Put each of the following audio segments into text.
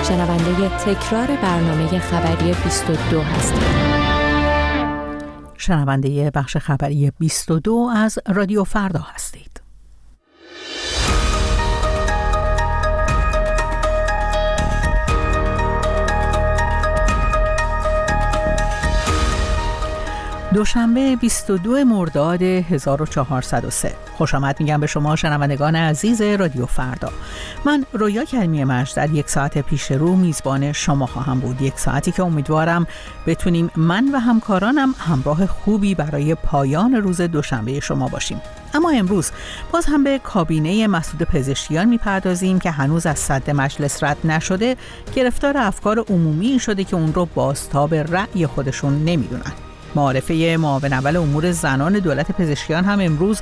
شنونده تکرار برنامه خبری 22 هستید. شنونده بخش خبری 22 از رادیو فردا هستید. دوشنبه 22 مرداد 1403. خوش آمد میگم به شما شنوندگان عزیز رادیو فردا. من رویا کریمی مجد در یک ساعت پیش رو میزبان شما خواهم بود. یک ساعتی که امیدوارم بتونیم من و همکارانم همراه خوبی برای پایان روز دوشنبه شما باشیم. اما امروز باز هم به کابینه مسعود پزشکیان میپردازیم که هنوز از صدر مجلس رد نشده، گرفتار افکار عمومی شده که اون رو بازتاب رأی خودشون نمیدونن. معارفه معاون اول امور زنان دولت پزشکیان هم امروز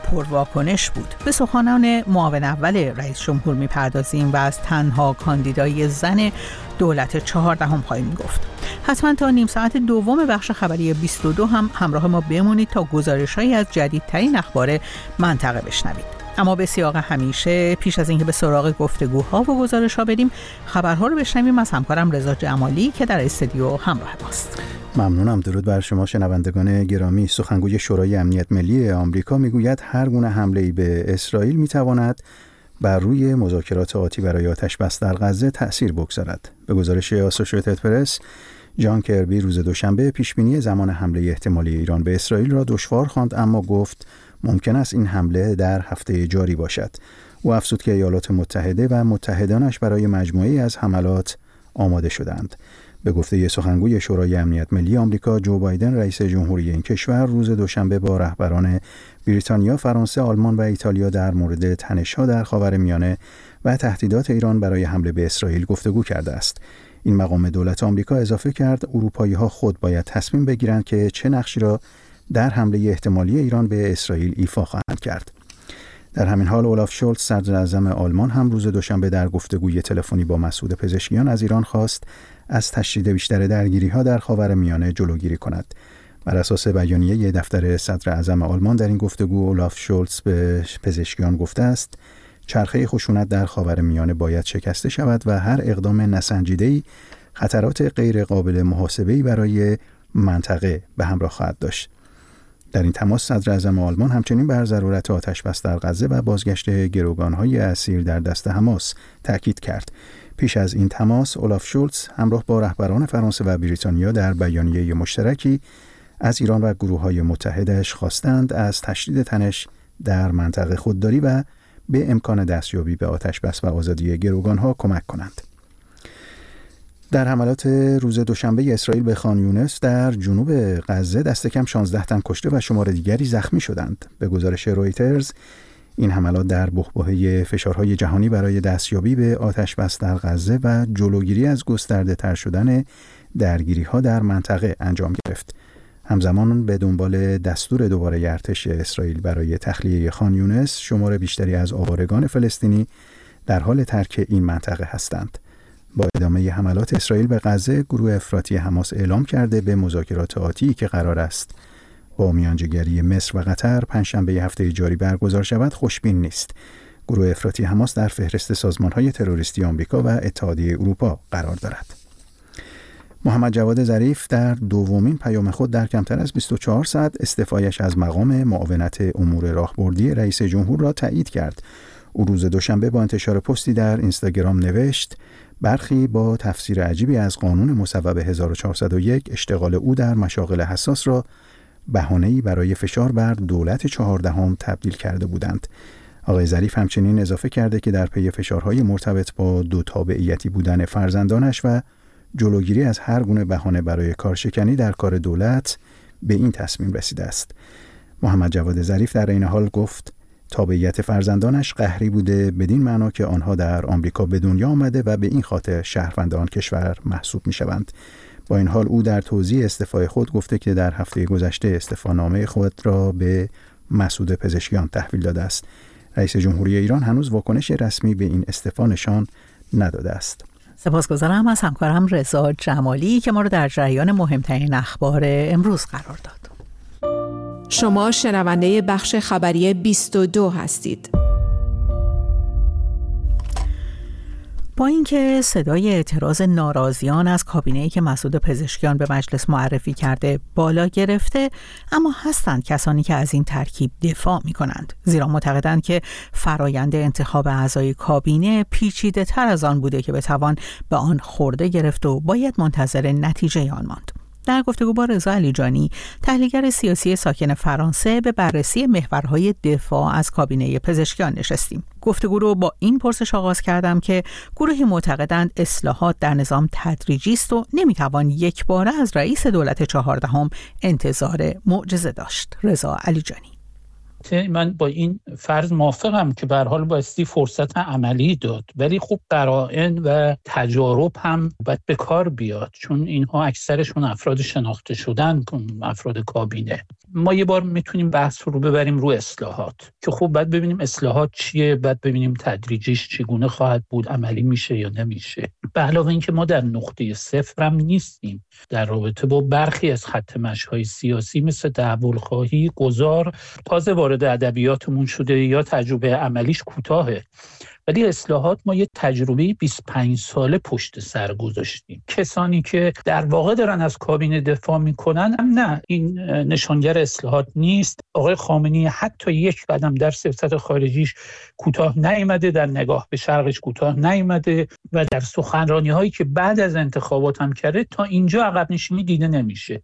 پرواکنش بود. به سخنان معاون اول رئیس جمهور میپردازیم و از تنها کاندیدای زن دولت 14 خواهیم گفت. حتما تا نیم ساعت دوم بخش خبری 22 هم همراه ما بمونید تا گزارش‌هایی از جدیدترین اخبار منطقه بشنوید. اما به سیاق همیشه پیش از اینکه به سراغ گفتگوها و گزارش‌ها بریم، خبرها رو بشنویم از همکارم رضا جمالی که در استودیو همراه ماست. ممنونم. درود بر شما شنوندگان گرامی. سخنگوی شورای امنیت ملی آمریکا میگوید هر گونه حمله‌ای به اسرائیل میتواند بر روی مذاکرات آتی برای آتش‌بس در غزه تأثیر بگذارد. به گزارش آسوشییتد پرس، جان کربی روز دوشنبه پیشبینی زمان حمله احتمالی ایران به اسرائیل را دشوار خواند، اما گفت ممکن است این حمله در هفته جاری باشد. او افزود که ایالات متحده و متحدانش برای مجموعه‌ای از حملات آماده شدند. به گفته سخنگوی شورای امنیت ملی آمریکا، جو بایدن رئیس جمهوری این کشور روز دوشنبه با رهبران بریتانیا، فرانسه، آلمان و ایتالیا در مورد تنش‌ها در خاورمیانه و تهدیدات ایران برای حمله به اسرائیل گفتگو کرده است. این مقام دولت آمریکا اضافه کرد اروپایی‌ها خود باید تصمیم بگیرند که چه نقشی را در حمله احتمالی ایران به اسرائیل ایفا خواهند کرد. در همین حال اولاف شولتز صدر اعظم آلمان هم روز دوشنبه در گفتگوی تلفنی با مسعود پزشکیان از ایران خواست از تشدید بیشتر درگیری‌ها در خاورمیانه جلوگیری کند. بر اساس بیانیه دفتر صدر اعظم آلمان در این گفتگو، اولاف شولتز به پزشکیان گفته است چرخه خشونت در خاورمیانه باید شکسته شود و هر اقدام نسنجیده‌ای خطرات غیر قابل محاسبه‌ای برای منطقه به همراه خواهد داشت. در این تماس صدر اعظم آلمان همچنین بر ضرورت آتش‌بس در غزه و بازگشت گروگان‌های اسیر در دست حماس تاکید کرد. پیش از این تماس، اولاف شولتز همراه با رهبران فرانسه و بریتانیا در بیانیه مشترکی از ایران و گروه‌های متحدش خواستند از تشدید تنش در منطقه خودداری و به امکان دستیابی به آتش‌بس و آزادی گروگان‌ها کمک کنند. در حملات روز دوشنبه اسرائیل به خان یونس در جنوب غزه دست کم 16 تن کشته و شمار دیگری زخمی شدند. به گزارش رویترز، این حملات در بحبوحه فشارهای جهانی برای دستیابی به آتش‌بس در غزه و جلوگیری از گسترده تر شدن درگیری‌ها در منطقه انجام گرفت. همزمان به دنبال دستور دوباره ارتش اسرائیل برای تخلیه خان یونس، شمار بیشتری از آوارگان فلسطینی در حال ترک این منطقه هستند. با ادامه حملات اسرائیل به غزه، گروه افراطی حماس اعلام کرده به مذاکرات آتی که قرار است با میانجیگری مصر و قطر پنجشنبه هفته جاری برگزار شود خوشبین نیست. گروه افراطی حماس در فهرست سازمان‌های تروریستی آمریکا و اتحادیه اروپا قرار دارد. محمد جواد ظریف در دومین پیام خود در کمتر از 24 ساعت استعفایش از مقام معاونت امور راهبردی رئیس جمهور را تایید کرد. او روز دوشنبه با انتشار پستی در اینستاگرام نوشت برخی با تفسیر عجیبی از قانون مصوب 1401 اشتغال او در مشاغل حساس را بهانه‌ای برای فشار بر دولت 14 تبدیل کرده بودند. آقای ظریف همچنین اضافه کرده که در پی فشارهای مرتبط با دو تابعیتی بودن فرزندانش و جلوگیری از هر گونه بهانه برای کارشکنی در کار دولت به این تصمیم رسیده است. محمد جواد ظریف در این حال گفت تابعیت فرزندانش قهری بوده، بدین معنا که آنها در آمریکا به دنیا آمده و به این خاطر شهروند آن کشور محسوب می‌شوند. با این حال او در توضیح استعفای خود گفته که در هفته گذشته استعفانامه خود را به مسعود پزشکیان تحویل داده است. رئیس جمهوری ایران هنوز واکنش رسمی به این استعفا نشان نداده است. سپاسگزارم از همکارم رضا جمالی که ما رو در جریان مهمترین اخبار امروز قرار داد. شما شنونده بخش خبری 22 هستید. با اینکه صدای اعتراض ناراضیان از کابینه‌ای که مسعود پزشکیان به مجلس معرفی کرده بالا گرفته، اما هستند کسانی که از این ترکیب دفاع می‌کنند، زیرا معتقدند که فرایند انتخاب اعضای کابینه پیچیده‌تر از آن بوده که بتوان به آن خورده گرفت و باید منتظر نتیجه آن ماند. در گفتگو با رضا علیجانی، تحلیلگر سیاسی ساکن فرانسه، به بررسی محورهای دفاع از کابینه پزشکیان نشستیم. گفتگو رو با این پرسش آغاز کردم که گروهی معتقدند اصلاحات در نظام تدریجی است و نمیتوان یک باره از رئیس دولت 14 انتظار معجزه داشت. رضا علیجانی: من با این فرض موافقم که به هر حال بایستی فرصت عملی داد، ولی خب قرائن و تجارب هم باید به کار بیاد، چون اینها اکثرشون افراد شناخته شدن، افراد کابینه. ما یه بار میتونیم بحث رو ببریم رو اصلاحات که خب باید ببینیم اصلاحات چیه، باید ببینیم تدریجیش چگونه خواهد بود، عملی میشه یا نمیشه. به علاوه اینکه ما در نقطه صفر هم نیستیم در رابطه با برخی از خط مشی‌های سیاسی مثل تحول‌خواهی، گذار، تازه وارد ادبیاتمون شده یا تجربه عملیش کوتاهه. ولی اصلاحات ما یه تجربه 25 ساله پشت سر گذاشتیم. کسانی که در واقع دارن از کابینه دفاع میکنن هم نه، این نشانگر اصلاحات نیست. آقای خامنه‌ای حتی یک قدم در سیاست خارجیش کوتاه نیامده، در نگاه به شرقش کوتاه نیامده و در سخنرانی هایی که بعد از انتخابات هم کرده تا اینجا عقب نشینی دیده نمیشه.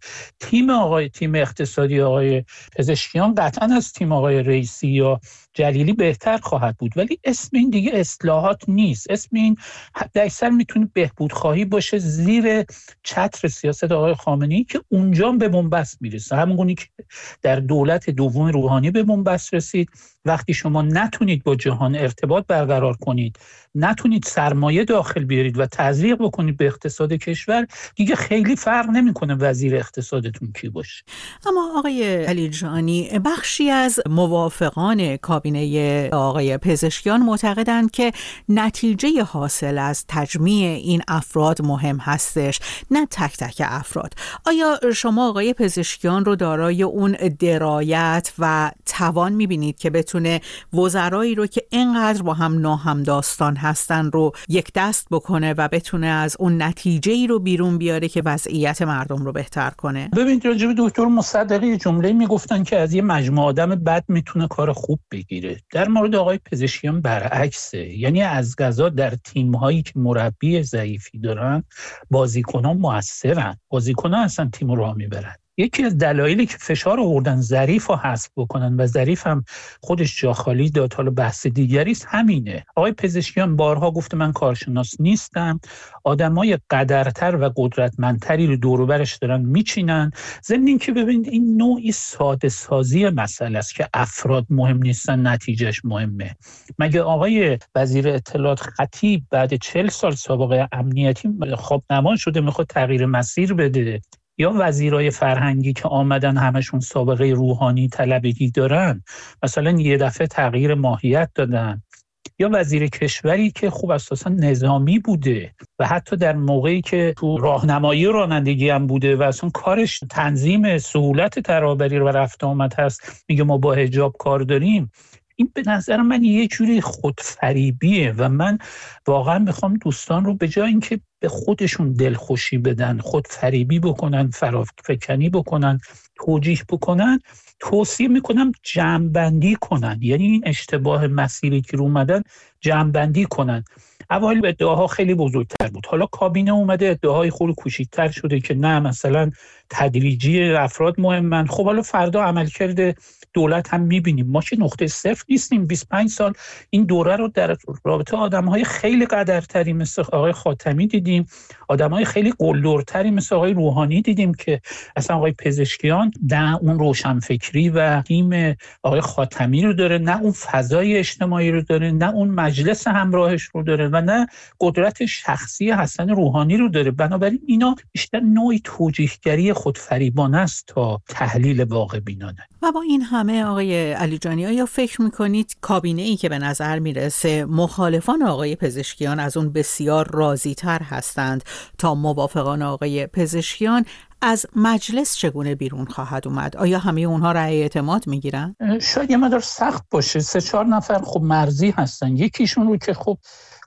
تیم اقتصادی آقای پزشکیان قطعا از تیم آقای رئیسی یا جلیلی بهتر خواهد بود، ولی اسم این دیگه اصلاحات نیست. اسم این حداکثر میتونه بهبود خواهی باشه زیر چتر سیاست آقای خامنه‌ای که اونجا به بنبست میرسه، همونگونی که در دولت دوم روحانی به بنبست رسید. وقتی شما نتونید با جهان ارتباط برقرار کنید، نتونید سرمایه داخل بیارید و تزریق بکنید به اقتصاد کشور، دیگه خیلی فرق نمیکنه وزیر اقتصادتون کی باشه. اما آقای علیجانی، بخشی از موافقان کابینه آقای پزشکیان معتقدند که نتیجه حاصل از تجمیع این افراد مهم هستش، نه تک تک افراد. آیا شما آقای پزشکیان رو دارای اون درایت و توان میبینید که بتونه وزرایی رو که اینقدر با هم ناهمداستان هستن رو یک دست بکنه و بتونه از اون نتیجه‌ای رو بیرون بیاره که وضعیت مردم رو بهتر کنه؟ ببینید، راجع به دکتر مصدقی جمله میگفتن که از یه مجموعه آدم بد میتونه کار خوب بگیره. در مورد آقای پزشکیان برعکسه. یعنی از قضا در تیم‌هایی که مربی ضعیفی دارن، بازیکنان موثرن، بازیکنان اصلا تیم رو راه میبرن. یکی از دلایلی که فشار آوردن ظریف رو حذف بکنن و ظریف هم خودش جا خالی داد، حالا بحث دیگری است، همینه. آقای پزشکیان بارها گفته من کارشناس نیستم، آدمای قدرتر و قدرتمندتری رو دور و برش دارن میچینن. ضمن اینکه ببینید این نوعی ساده سازی مسئله است که افراد مهم نیستن، نتیجهش مهمه. مگه آقای وزیر اطلاعات خطیب بعد 40 سال سابقه امنیتی خواب نما شده میخواد تغییر مسیر بده؟ یا وزیرای فرهنگی که آمدن همشون سابقه روحانی طلبگی دارن، مثلا یه دفعه تغییر ماهیت دادن. یا وزیر کشوری که خوب اساسا نظامی بوده و حتی در موقعی که تو راهنمایی رانندگی هم بوده و اصلا کارش تنظیم سهولت ترابری و رفت آمد هست، میگه ما با حجاب کار داریم. این به نظر من یه جوری خودفریبیه و من واقعا میخوام دوستان رو به جای اینکه به خودشون دلخوشی بدن، خودفریبی بکنن، فرافکنی بکنن، توجیه بکنن، توصیه میکنم جمع‌بندی کنن. یعنی این اشتباه مسیری که رو اومدن جمع‌بندی کنن. اوایل ادعاها خیلی بزرگتر بود، حالا کابینه اومده ادعاهای خیلی کوچیک‌تر شده که نه مثلا تدریجی افراد مهمن. خب حالا فردا عملکرد دولت هم میبینیم. ما که نقطه صفر نیستیم. 25 سال این دوره رو در رابطه آدم‌های خیلی قدرتری مثل آقای خاتمی دیدیم، آدم‌های خیلی قلدرتری مثل آقای روحانی دیدیم که اصلا آقای پزشکیان نه اون روشنفکری و تیم آقای خاتمی رو داره، نه اون فضای اجتماعی رو داره، نه اون مجلس همراهش رو داره و نه قدرت شخصی حسن روحانی رو داره. بنابراین اینا بیشتر نوعی توجیهگری خودفریبانه است تا تحلیل واقع بینانه. و با این همه آقای علیجانی، آیا فکر میکنید کابینه‌ای که به نظر میرسه مخالفان آقای پزشکیان از اون بسیار راضی‌تر هستند تا موافقان آقای پزشکیان، از مجلس چگونه بیرون خواهد اومد؟ آیا همه اونها رأی اعتماد میگیرن؟ شاید یه مقدار سخت باشه. 3-4 نفر خب مرزی هستن. یکیشون رو که خب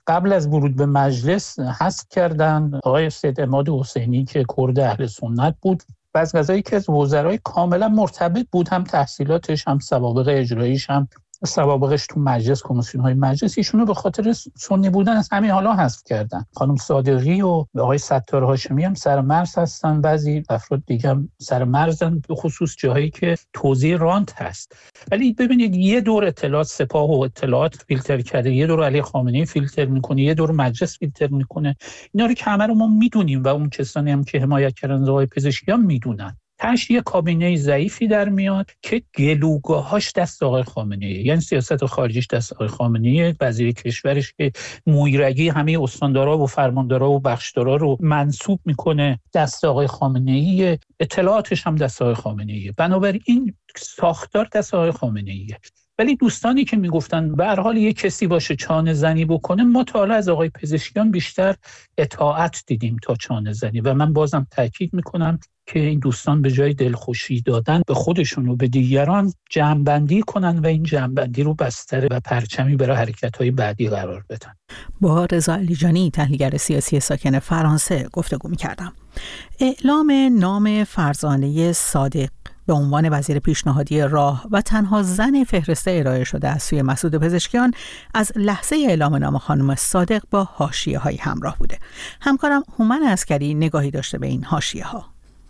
قبل از ورود به مجلس حذف کردن. آقای سید عماد حسینی که کرد اهل سنت بود و از قضایی که از وزرای کاملا مرتبط بود، هم تحصیلاتش هم سوابق اجراییش هم سوابقش تو مجلس، کمیسیون‌های مجلس، ایشونو به خاطر سنی بودن از همین حالا حذف کردن. خانم صادقی و آقای ستار هاشمی هم سر مرز هستن، بعضی افراد دیگه هم سر مرزن، به خصوص جاهایی که توزیع رانت هست. ولی ببینید یه دور اطلاعات سپاه و اطلاعات فیلتر کرده، یه دور علی خامنه‌ای فیلتر میکنه، یه دور مجلس فیلتر میکنه. اینا رو که همه رو ما میدونیم و اون کسانی هم که حمایت کردن از آقای پزشکیان میدونن. تاش یه کابینه ضعیفی در میاد که گلوگاهاش دست آقای خامنه‌ای، یعنی سیاست خارجیش دست آقای خامنه‌ای، وزیر کشورش که مویرگی همه استاندارا و فرماندارا و بخشدارا رو منسوب میکنه دست آقای خامنه‌ای، اطلاعاتش هم دست آقای خامنه‌ای. بنابراین ساختار دست آقای خامنه‌ایه. ولی دوستانی که میگفتن به هر حال یه کسی باشه چانه زنی بکنه، ما تا حالا از آقای پزشکیان بیشتر اطاعت دیدیم تا چانه زنی. و من بازم تاکید میکنم که این دوستان به جای دلخوشی دادن به خودشون و به دیگران جمع‌بندی کنن و این جمع‌بندی رو بستر و پرچمی برای حرکت‌های بعدی قرار بدن. با رضا علیجانی، تحلیلگر سیاسی ساکن فرانسه، گفتگو می‌کردم. اعلام نام فرزانه صادق به عنوان وزیر پیشنهادی راه و تنها زن فهرسته ارائه شده از سوی مسعود پزشکیان از لحظه اعلام نام خانم صادق با حاشیه‌های همراه بوده. همکارم هومن عسکری نگاهی داشته به این حاشیه‌ها.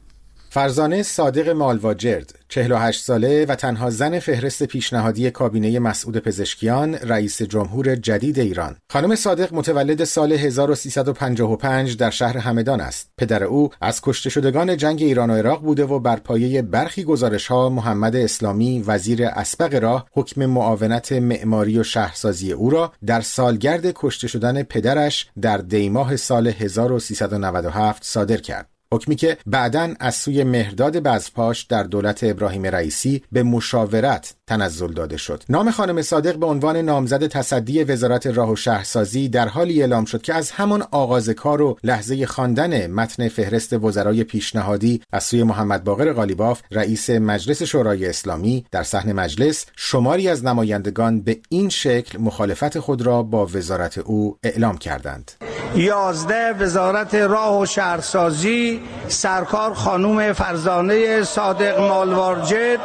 فرزانه صادق مالواجرد، 48 ساله و تنها زن فهرست پیشنهادی کابینه مسعود پزشکیان، رئیس جمهور جدید ایران. خانم صادق متولد سال 1355 در شهر همدان است. پدر او از کشته شدگان جنگ ایران و عراق بوده و بر پایه برخی گزارش‌ها محمد اسلامی، وزیر اسبق راه، حکم معاونت معماری و شهرسازی او را در سالگرد کشته شدن پدرش در دیماه سال 1397 صادر کرد. حکمی که بعداً از سوی مهرداد بزپاش در دولت ابراهیم رئیسی به مشاورت تنزل داده شد. نام خانم صادق به عنوان نامزد تصدی وزارت راه و شهرسازی در حالی اعلام شد که از همان آغاز کار و لحظه خواندن متن فهرست وزرای پیشنهادی از سوی محمد باقر قالیباف، رئیس مجلس شورای اسلامی، در صحن مجلس شماری از نمایندگان به این شکل مخالفت خود را با وزارت او اعلام کردند. 11 وزارت راه و شهرسازی، سرکار خانم فرزانه صادق مالواجرد.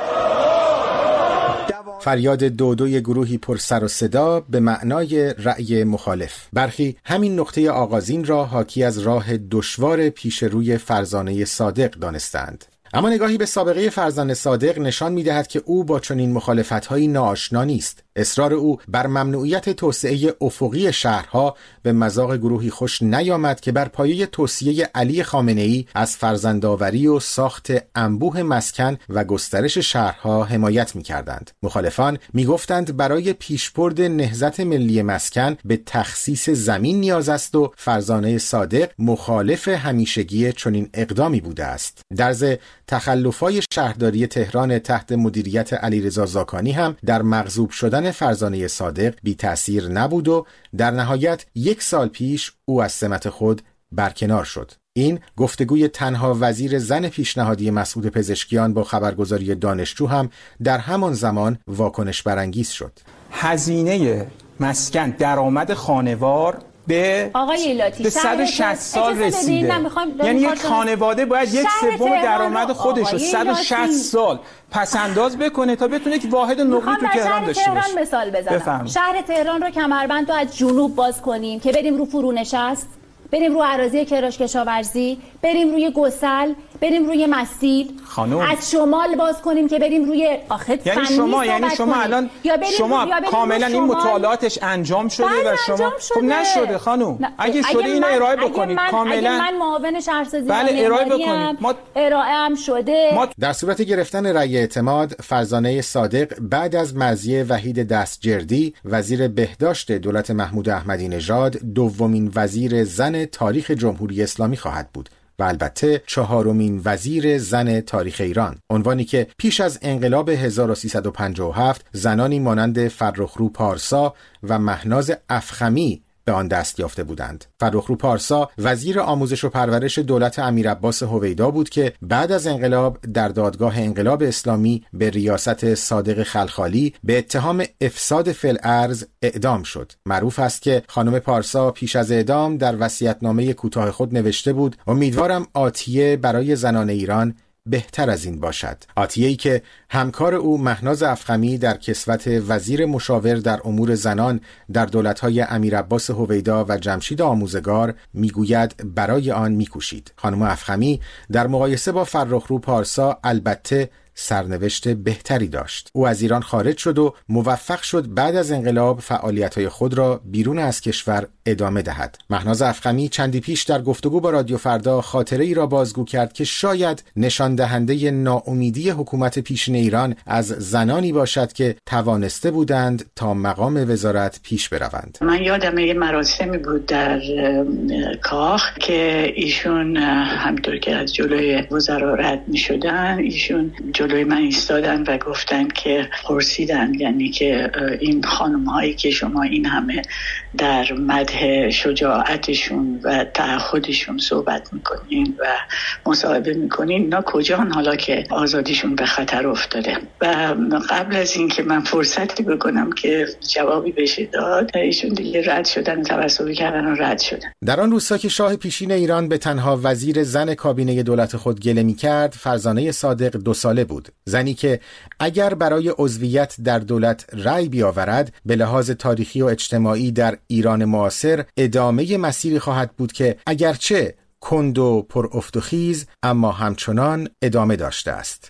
فریاد دودوی گروهی پر سر و صدا به معنای رأی مخالف. برخی همین نقطه آغازین را حاکی از راه دشوار پیش روی فرزانه صادق دانستند. اما نگاهی به سابقه فرزانه صادق نشان می‌دهد که او با چنین مخالفت‌هایی ناآشنا نیست. اصرار او بر ممنوعیت توسعه افقی شهرها به مذاق گروهی خوش نیامد که بر پایه توصیه علی خامنه‌ای از فرزندآوری و ساخت انبوه مسکن و گسترش شهرها حمایت می‌کردند. مخالفان می‌گفتند برای پیشبرد نهضت ملی مسکن به تخصیص زمین نیاز است و فرزانه صادق مخالف همیشگی چنین اقدامی بوده است. در ضمن تخلف‌های شهرداری تهران تحت مدیریت علیرضا زاکانی هم در مغضوب شدن فرزانه صادق بی تأثیر نبود و در نهایت 1 سال پیش او از سمت خود برکنار شد. این گفتگوی تنها وزیر زن پیشنهادی مسعود پزشکیان با خبرگزاری دانشجو هم در همان زمان واکنش برانگیز شد. هزینه مسکن درآمد خانوار به 160 سال رسیده. یعنی یک خانواده باید 1/3 درآمد خودش رو 160 سال پس انداز بکنه تا بتونه یک واحد نقلی تو تهران داشته باشه. تهران مثال بزنم. شهر تهران رو کمربند رو از جنوب باز کنیم که بریم رو فرونشست، بریم رو اراضی کراش کشاورزی، بریم روی گسل، بریم روی مسیل. از شمال باز کنیم که بریم روی یعنی شما الان شما کاملا این مطالعاتش انجام شده و شما خب نشده خانم. اگه شده اینو ارائه بکنید کاملا. من معاون شهرسازی ارائه بکنید. ارائه هم شده. در صورت گرفتن رأی اعتماد، فرزانه صادق بعد از مرضیه وحید دستجردی، وزیر بهداشت دولت محمود احمدی نژاد، دومین وزیر زن تاریخ جمهوری اسلامی خواهد بود و البته 4مین وزیر زن تاریخ ایران، عنوانی که پیش از انقلاب 1357 زنانی مانند فرخرو پارسا و مهناز افخمی به آن دست یافته بودند. فرخرو پارسا وزیر آموزش و پرورش دولت امیرعباس هویدا بود که بعد از انقلاب در دادگاه انقلاب اسلامی به ریاست صادق خلخالی به اتهام افساد فی الارض اعدام شد. معروف است که خانم پارسا پیش از اعدام در وصیت‌نامه کوتاه خود نوشته بود: امیدوارم آتیه برای زنان ایران بهتر از این باشد. آتیه‌ای که همکار او مهناز افخمی در کسوت وزیر مشاور در امور زنان در دولت‌های امیرعباس هویدا و جمشید آموزگار میگوید برای آن میکوشید. خانم افخمی در مقایسه با فرخرو پارسا البته سرنوشت بهتری داشت. او از ایران خارج شد و موفق شد بعد از انقلاب فعالیت‌های خود را بیرون از کشور ادامه دهد. مهناز افخمی چندی پیش در گفتگو با رادیو فردا خاطره ای را بازگو کرد که شاید نشان دهنده ناامیدی حکومت پیشین ایران از زنانی باشد که توانسته بودند تا مقام وزارت پیش بروند. من یادم یه مراسمی بود در کاخ که ایشون همطور که از جلوی وزرا رد می‌شدن، ایشون جلوی من ایستادن و گفتن که پرسیدن، یعنی که این خانم هایی که شما این همه در مدح شجاعتشون و تعهدشون صحبت میکنین و مصاحبه میکنین، اینا کجان حالا که آزادیشون به خطر افتاده؟ و قبل از این که من فرصتی بکنم که جوابی بشه داد، ایشون دیگه رد شدن، توسلی کردن و رد شدن. در آن روزها که شاه پیشین ایران به تنها وزیر زن کابینه دولت خود گله میکرد، فرزانه صادق 2 ساله بود. زنی که اگر برای عضویت در دولت رأی بیاورد، به لحاظ تاریخی و اجتماعی در ایران معاصر ادامه مسیری خواهد بود که اگرچه کند و پر افت و خیز اما همچنان ادامه داشته است.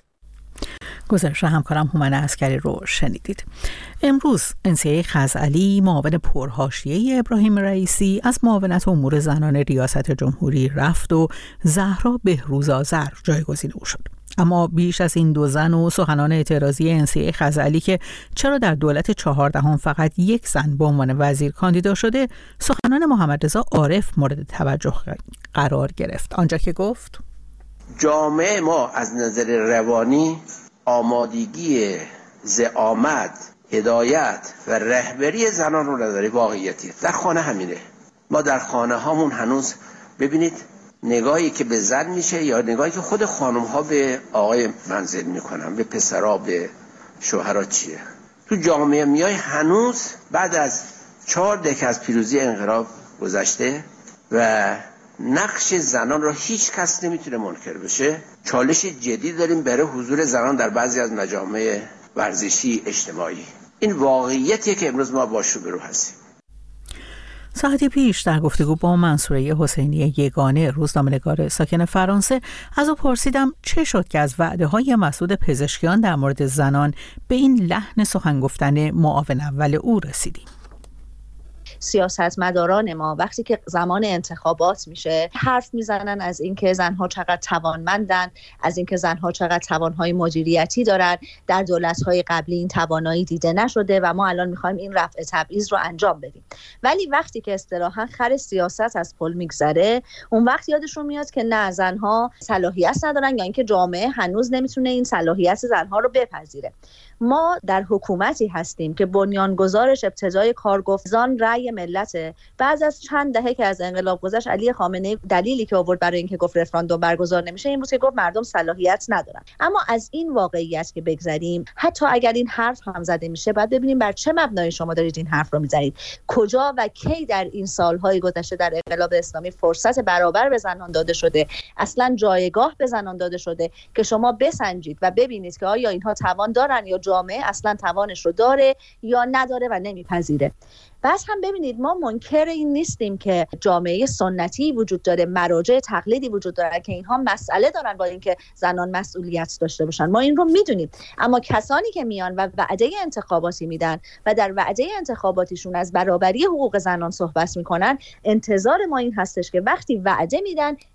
گزارش همکارم هومن عسکری رو شنیدید. امروز انسیه خزعلی، معاون پرحاشیه ابراهیم رئیسی، از معاونت امور زنان ریاست جمهوری رفت و زهرا بهروز آذر جایگزین او شد. اما بیش از این 2 زن و سخنان اعتراضی انسیه خزعلی که چرا در دولت 14 فقط 1 زن به عنوان وزیر کاندیدا شده، سخنان محمد رضا عارف مورد توجه قرار گرفت. آنجا که گفت جامعه ما از نظر روانی آمادگی زعامت، هدایت و رهبری زنان رو نداره. واقعیتی در خانه همینه. ما در خانه هامون هنوز ببینید نگاهی که به زن میشه یا نگاهی که خود خانم ها به آقای منزل میکنن، به پسرها، به شوهرها چیه. تو جامعه میای هنوز بعد از 4 دهه از پیروزی انقلاب گذشته و نقش زنان را هیچ کس نمیتونه منکر بشه. چالش جدی داریم برای حضور زنان در بعضی از مجامع ورزشی اجتماعی. این واقعیتیه که امروز ما باش روبرو هستیم. ساعتی پیش در گفتگو با منصوره حسینی یگانه، روزنامه‌نگار ساکن فرانسه، از او پرسیدم چه شد که از وعده‌های مسعود پزشکیان در مورد زنان به این لحن سخن گفتن معاون اول او رسیدیم. سیاستمداران ما وقتی که زمان انتخابات میشه حرف میزنن از اینکه زنها چقدر توانمندن، از اینکه زنها چقدر توانهای مدیریتی دارن. در دولت‌های قبلی این توانایی دیده نشده و ما الان میخوایم این رفع تبعیض رو انجام بدیم. ولی وقتی که اصطلاحاً خر سیاست از پل میگذره، اون وقت یادشون میاد که نه، زنها صلاحیت ندارن یا اینکه جامعه هنوز نمیتونه این صلاحیت زنها رو بپذیره. ما در حکومتی هستیم که بنیانگذارش ابتدای کار گفت زان رأی ملته. بعد از چند دهه که از انقلاب گذشت، علی خامنه‌ای دلیلی که آورد برای اینکه گفت رفراندوم برگزار نمیشه این بود که گفت مردم صلاحیت ندارن. اما از این واقعیت که بگذریم، حتی اگر این حرف هم زده میشه، بعد ببینیم بر چه مبنای شما دارید این حرف رو میزنید. کجا و کی در این سالهای گذشته در انقلاب اسلامی فرصت برابر به زنان داده شده، اصلا جایگاه به زنان داده شده که شما بسنجید و ببینید که آیا اینها توان دارن یا جامعه اصلا توانش رو داره یا نداره و نمیپذیره. بس هم ببینید ما منکر این نیستیم که جامعه سنتی وجود داره، مراجع تقلیدی وجود داره که اینها مسئله دارن با اینکه زنان مسئولیت داشته باشن، ما این رو میدونیم. اما کسانی که میان و وعده انتخاباتی میدن و در وعده انتخاباتیشون از برابری حقوق زنان صحبت میکنن، انتظار ما این هستش که وقتی وعده میدن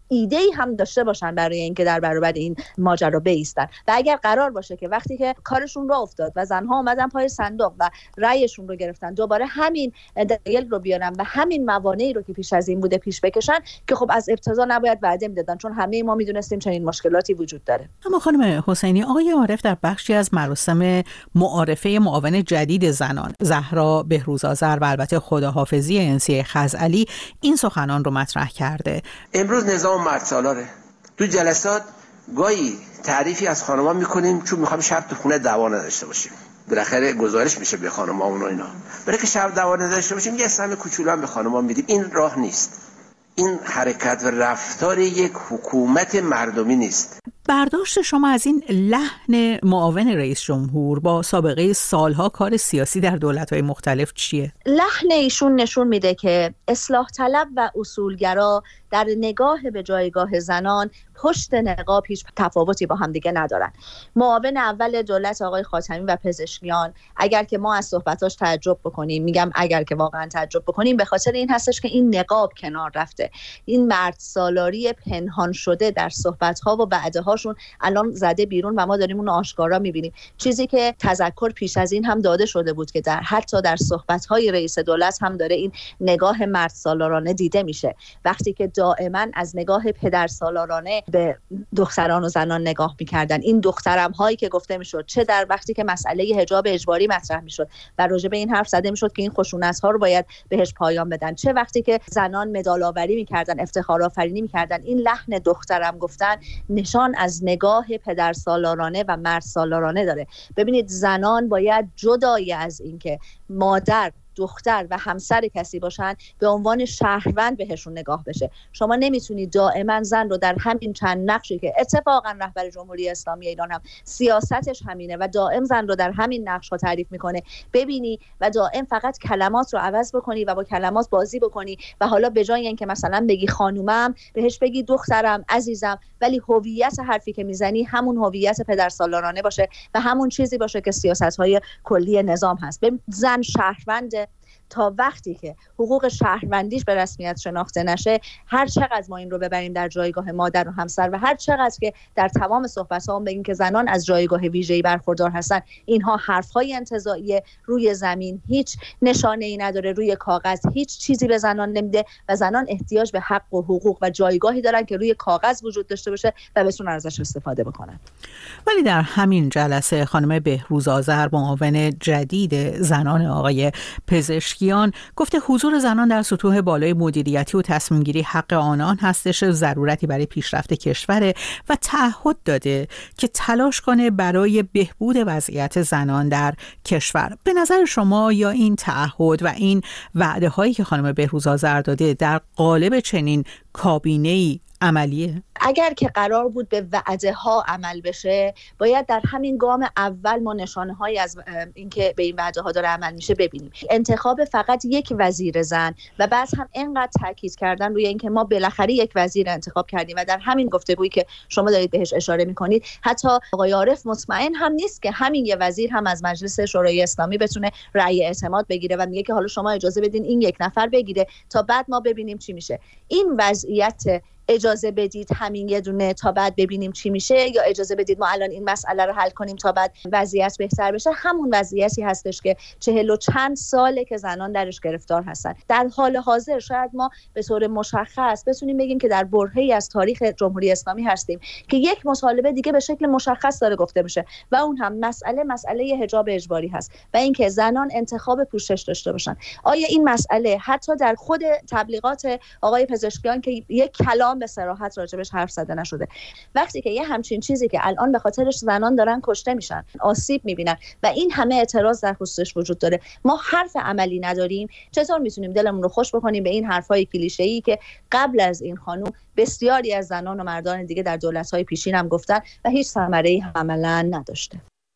ایده‌ای هم داشته باشن برای اینکه در برابر این ماجرا بایستن. و اگر قرار باشه که وقتی که کارشون راه افتاد و زنها اومدن پای صندوق و رأیشون رو گرفتن دوباره همین دلیل رو بیارن و همین موانعی رو که پیش از این بوده پیش بکشن، که خب از ابتدا نباید وعده میدادن، چون همه ما میدونستیم چنین مشکلاتی وجود داره. اما خانم حسینی، آقای عارف در بخشی از مراسم معارفه معاون جدید زنان زهرا بهروزآذر و البته خداحافظی انسیه خزعلی این سخنان رو مطرح کرده. امروز نظام مردسالاره. تو جلسات گاهی تعریفی از خانم‌ها میکنیم چون میخوایم شب تو خونه دعوا نداشته باشیم. بالاخره گزارش میشه به خانم‌ها و اینا. برای که شب دعوا نداشته باشیم یه سهم کوچولو هم به خانم‌ها میدیم. این راه نیست. این حرکت و رفتار یک حکومت مردمی نیست. برداشت شما از این لحن معاون رئیس جمهور با سابقه سالها کار سیاسی در دولت‌های مختلف چیه؟ لحن ایشون نشون میده که اصلاح طلب و اصولگرا در نگاه به جایگاه زنان پشت نقاب هیچ تفاوتی با هم دیگه ندارن. معاون اول دولت آقای خاتمی و پزشکیان، اگر که ما از صحبتاش تعجب بکنیم، میگم اگر که واقعا تعجب بکنیم، به خاطر این هستش که این نقاب کنار رفته. این مرد سالاری پنهان شده در صحبت‌ها و وعده‌هاشون الان زده بیرون و ما داریم اون آشکارا می‌بینیم. چیزی که تذکر پیش از این هم داده شده بود که حتی در صحبت‌های رئیس دولت هم داره این نگاه مرد سالارانه دیده میشه. وقتی که دائما از نگاه پدر سالارانه به دختران و زنان نگاه می‌کردن، این دخترم هایی که گفته میشد، چه در وقتی که مسئله حجاب اجباری مطرح میشد و راجع به این حرف زده میشد که این خشونت‌ها رو باید بهش پایان بدن، چه وقتی که زنان مدال آوری می‌کردن، افتخار آفرینی می‌کردن، این لحن دخترم گفتن نشان از نگاه پدر سالارانه و مرد سالارانه داره. ببینید زنان باید جدای از اینکه مادر، دختر و همسر کسی باشن به عنوان شهروند بهشون نگاه بشه. شما نمیتونید دائما زن رو در همین چند نقشی که اتفاقا رهبر جمهوری اسلامی ایران هم سیاستش همینه و دائم زن رو در همین نقش ها تعریف میکنه ببینی و دائم فقط کلمات رو عوض بکنی و با کلمات بازی بکنی و حالا به جای اینکه مثلا بگی خانومم بهش بگی دخترم، عزیزم، ولی هویت حرفی که میزنی همون هویت پدرسالارانه باشه و همون چیزی باشه که سیاست‌های کلی نظام هست. زن شهروند تا وقتی که حقوق شهروندیش به رسمیت شناخته نشه، هر چقدر ما این رو ببریم در جایگاه مادر و همسر و هر چقدر که در تمام صحبت‌ها بگیم که زنان از جایگاه ویژه‌ای برخوردار هستن، اینها حرف‌های انتزاعی، روی زمین هیچ نشانه‌ای نداره، روی کاغذ هیچ چیزی به زنان نمیده و زنان احتیاج به حق و حقوق و جایگاهی دارن که روی کاغذ وجود داشته باشه و بتونن ازش استفاده بکنن. ولی در همین جلسه خانم بهروزآذر، معاون جدید زنان آقای پزشکیان، گفته حضور زنان در سطوح بالای مدیریتی و تصمیم گیری حق آنان هستش، ضرورتی برای پیشرفت کشور و تعهد داده که تلاش کنه برای بهبود وضعیت زنان در کشور. به نظر شما یا این تعهد و این وعده هایی که خانم بهروزآذر داده در قالب چنین کابینه‌ای عملیه؟ اگر که قرار بود به وعده ها عمل بشه، باید در همین گام اول ما نشانه هایی از اینکه به این وعده ها داره عمل میشه ببینیم. انتخاب فقط یک وزیر زن و بعد هم اینقدر تاکید کردن روی اینکه ما بالاخره یک وزیر انتخاب کردیم و در همین گفتگویی که شما دارید بهش اشاره میکنید حتی آقای عارف مطمئن هم نیست که همین یه وزیر هم از مجلس شورای اسلامی بتونه رأی اعتماد بگیره و میگه که حالا شما اجازه بدین این یک نفر بگیره تا بعد ما ببینیم چی میشه. این وضعیت اجازه بدید همین یه دونه تا بعد ببینیم چی میشه یا اجازه بدید ما الان این مسئله رو حل کنیم تا بعد وضعیت بهتر بشه، همون وضعیتی هستش که 40 و چند ساله که زنان درش گرفتار هستن. در حال حاضر شاید ما به طور مشخص بتونیم بگیم که در برهه‌ای از تاریخ جمهوری اسلامی هستیم که یک مطالبه دیگه به شکل مشخص داره گفته میشه و اون هم مسئله حجاب اجباری هست و اینکه زنان انتخاب پوشش داشته باشن. آیا این مسئله حتی در خود تبلیغات آقای پزشکیان که یک کلام به صراحت راجبش حرف زده نشده، وقتی که یه همچین چیزی که الان به خاطرش زنان دارن کشته میشن، آسیب میبینن و این همه اعتراض در خصوصش وجود داره، ما حرف عملی نداریم، چطور میتونیم دلمون رو خوش بکنیم به این حرفای کلیشه‌ای که قبل از این خانم بسیاری از زنان و مردان دیگه در دولت‌های پیشین هم گفتن و هیچ ثمره‌ای عملاً نداشته؟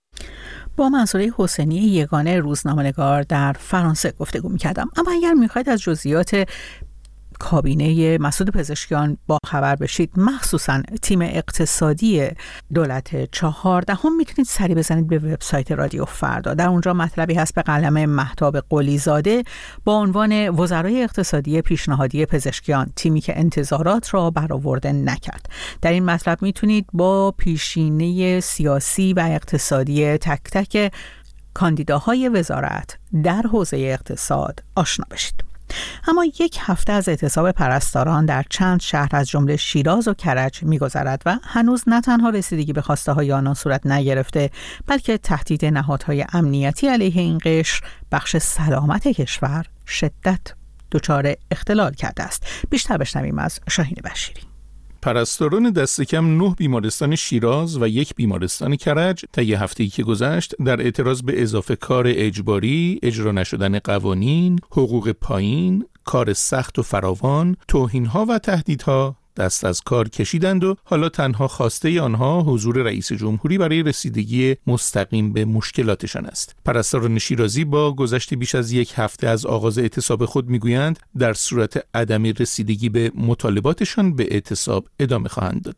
با منصوره حسینی یگانه روزنامه‌نگار در فرانسه گفتگو می‌کردم. اما اگر می‌خواید از جزئیات کابینه مسعود پزشکیان با خبر بشید، مخصوصا تیم اقتصادی دولت 14 میتونید سری بزنید به وبسایت رادیو فردا. در اونجا مطلبی هست به قلم مهتاب قلی زاده با عنوان وزرای اقتصادی پیشنهادی پزشکیان، تیمی که انتظارات را برآورده نکرد. در این مطلب میتونید با پیشینه سیاسی و اقتصادی تک تک کاندیداهای وزارت در حوزه اقتصاد آشنا بشید. اما یک هفته از اعتصاب پرستاران در چند شهر از جمله شیراز و کرج می‌گذرد و هنوز نه تنها رسیدگی به خواسته های آنان صورت نگرفته، بلکه تهدید نهادهای امنیتی علیه این قشر بخش سلامت کشور شدت دچار اختلال کرده است. بیشتر بشنویم از شاهین بشیری. پرستاران دست کم 9 بیمارستان شیراز و 1 بیمارستان کرج طی هفته‌ای که گذشت در اعتراض به اضافه کار اجباری، اجرا نشدن قوانین، حقوق پایین، کار سخت و فراوان، توهین‌ها و تهدیدها دست از کار کشیدند و حالا تنها خواسته آنها حضور رئیس جمهوری برای رسیدگی مستقیم به مشکلاتشان است. پرستاران شیرازی با گذشت بیش از 1 هفته از آغاز اعتصاب خود میگویند در صورت عدم رسیدگی به مطالباتشان به اعتصاب ادامه خواهند داد.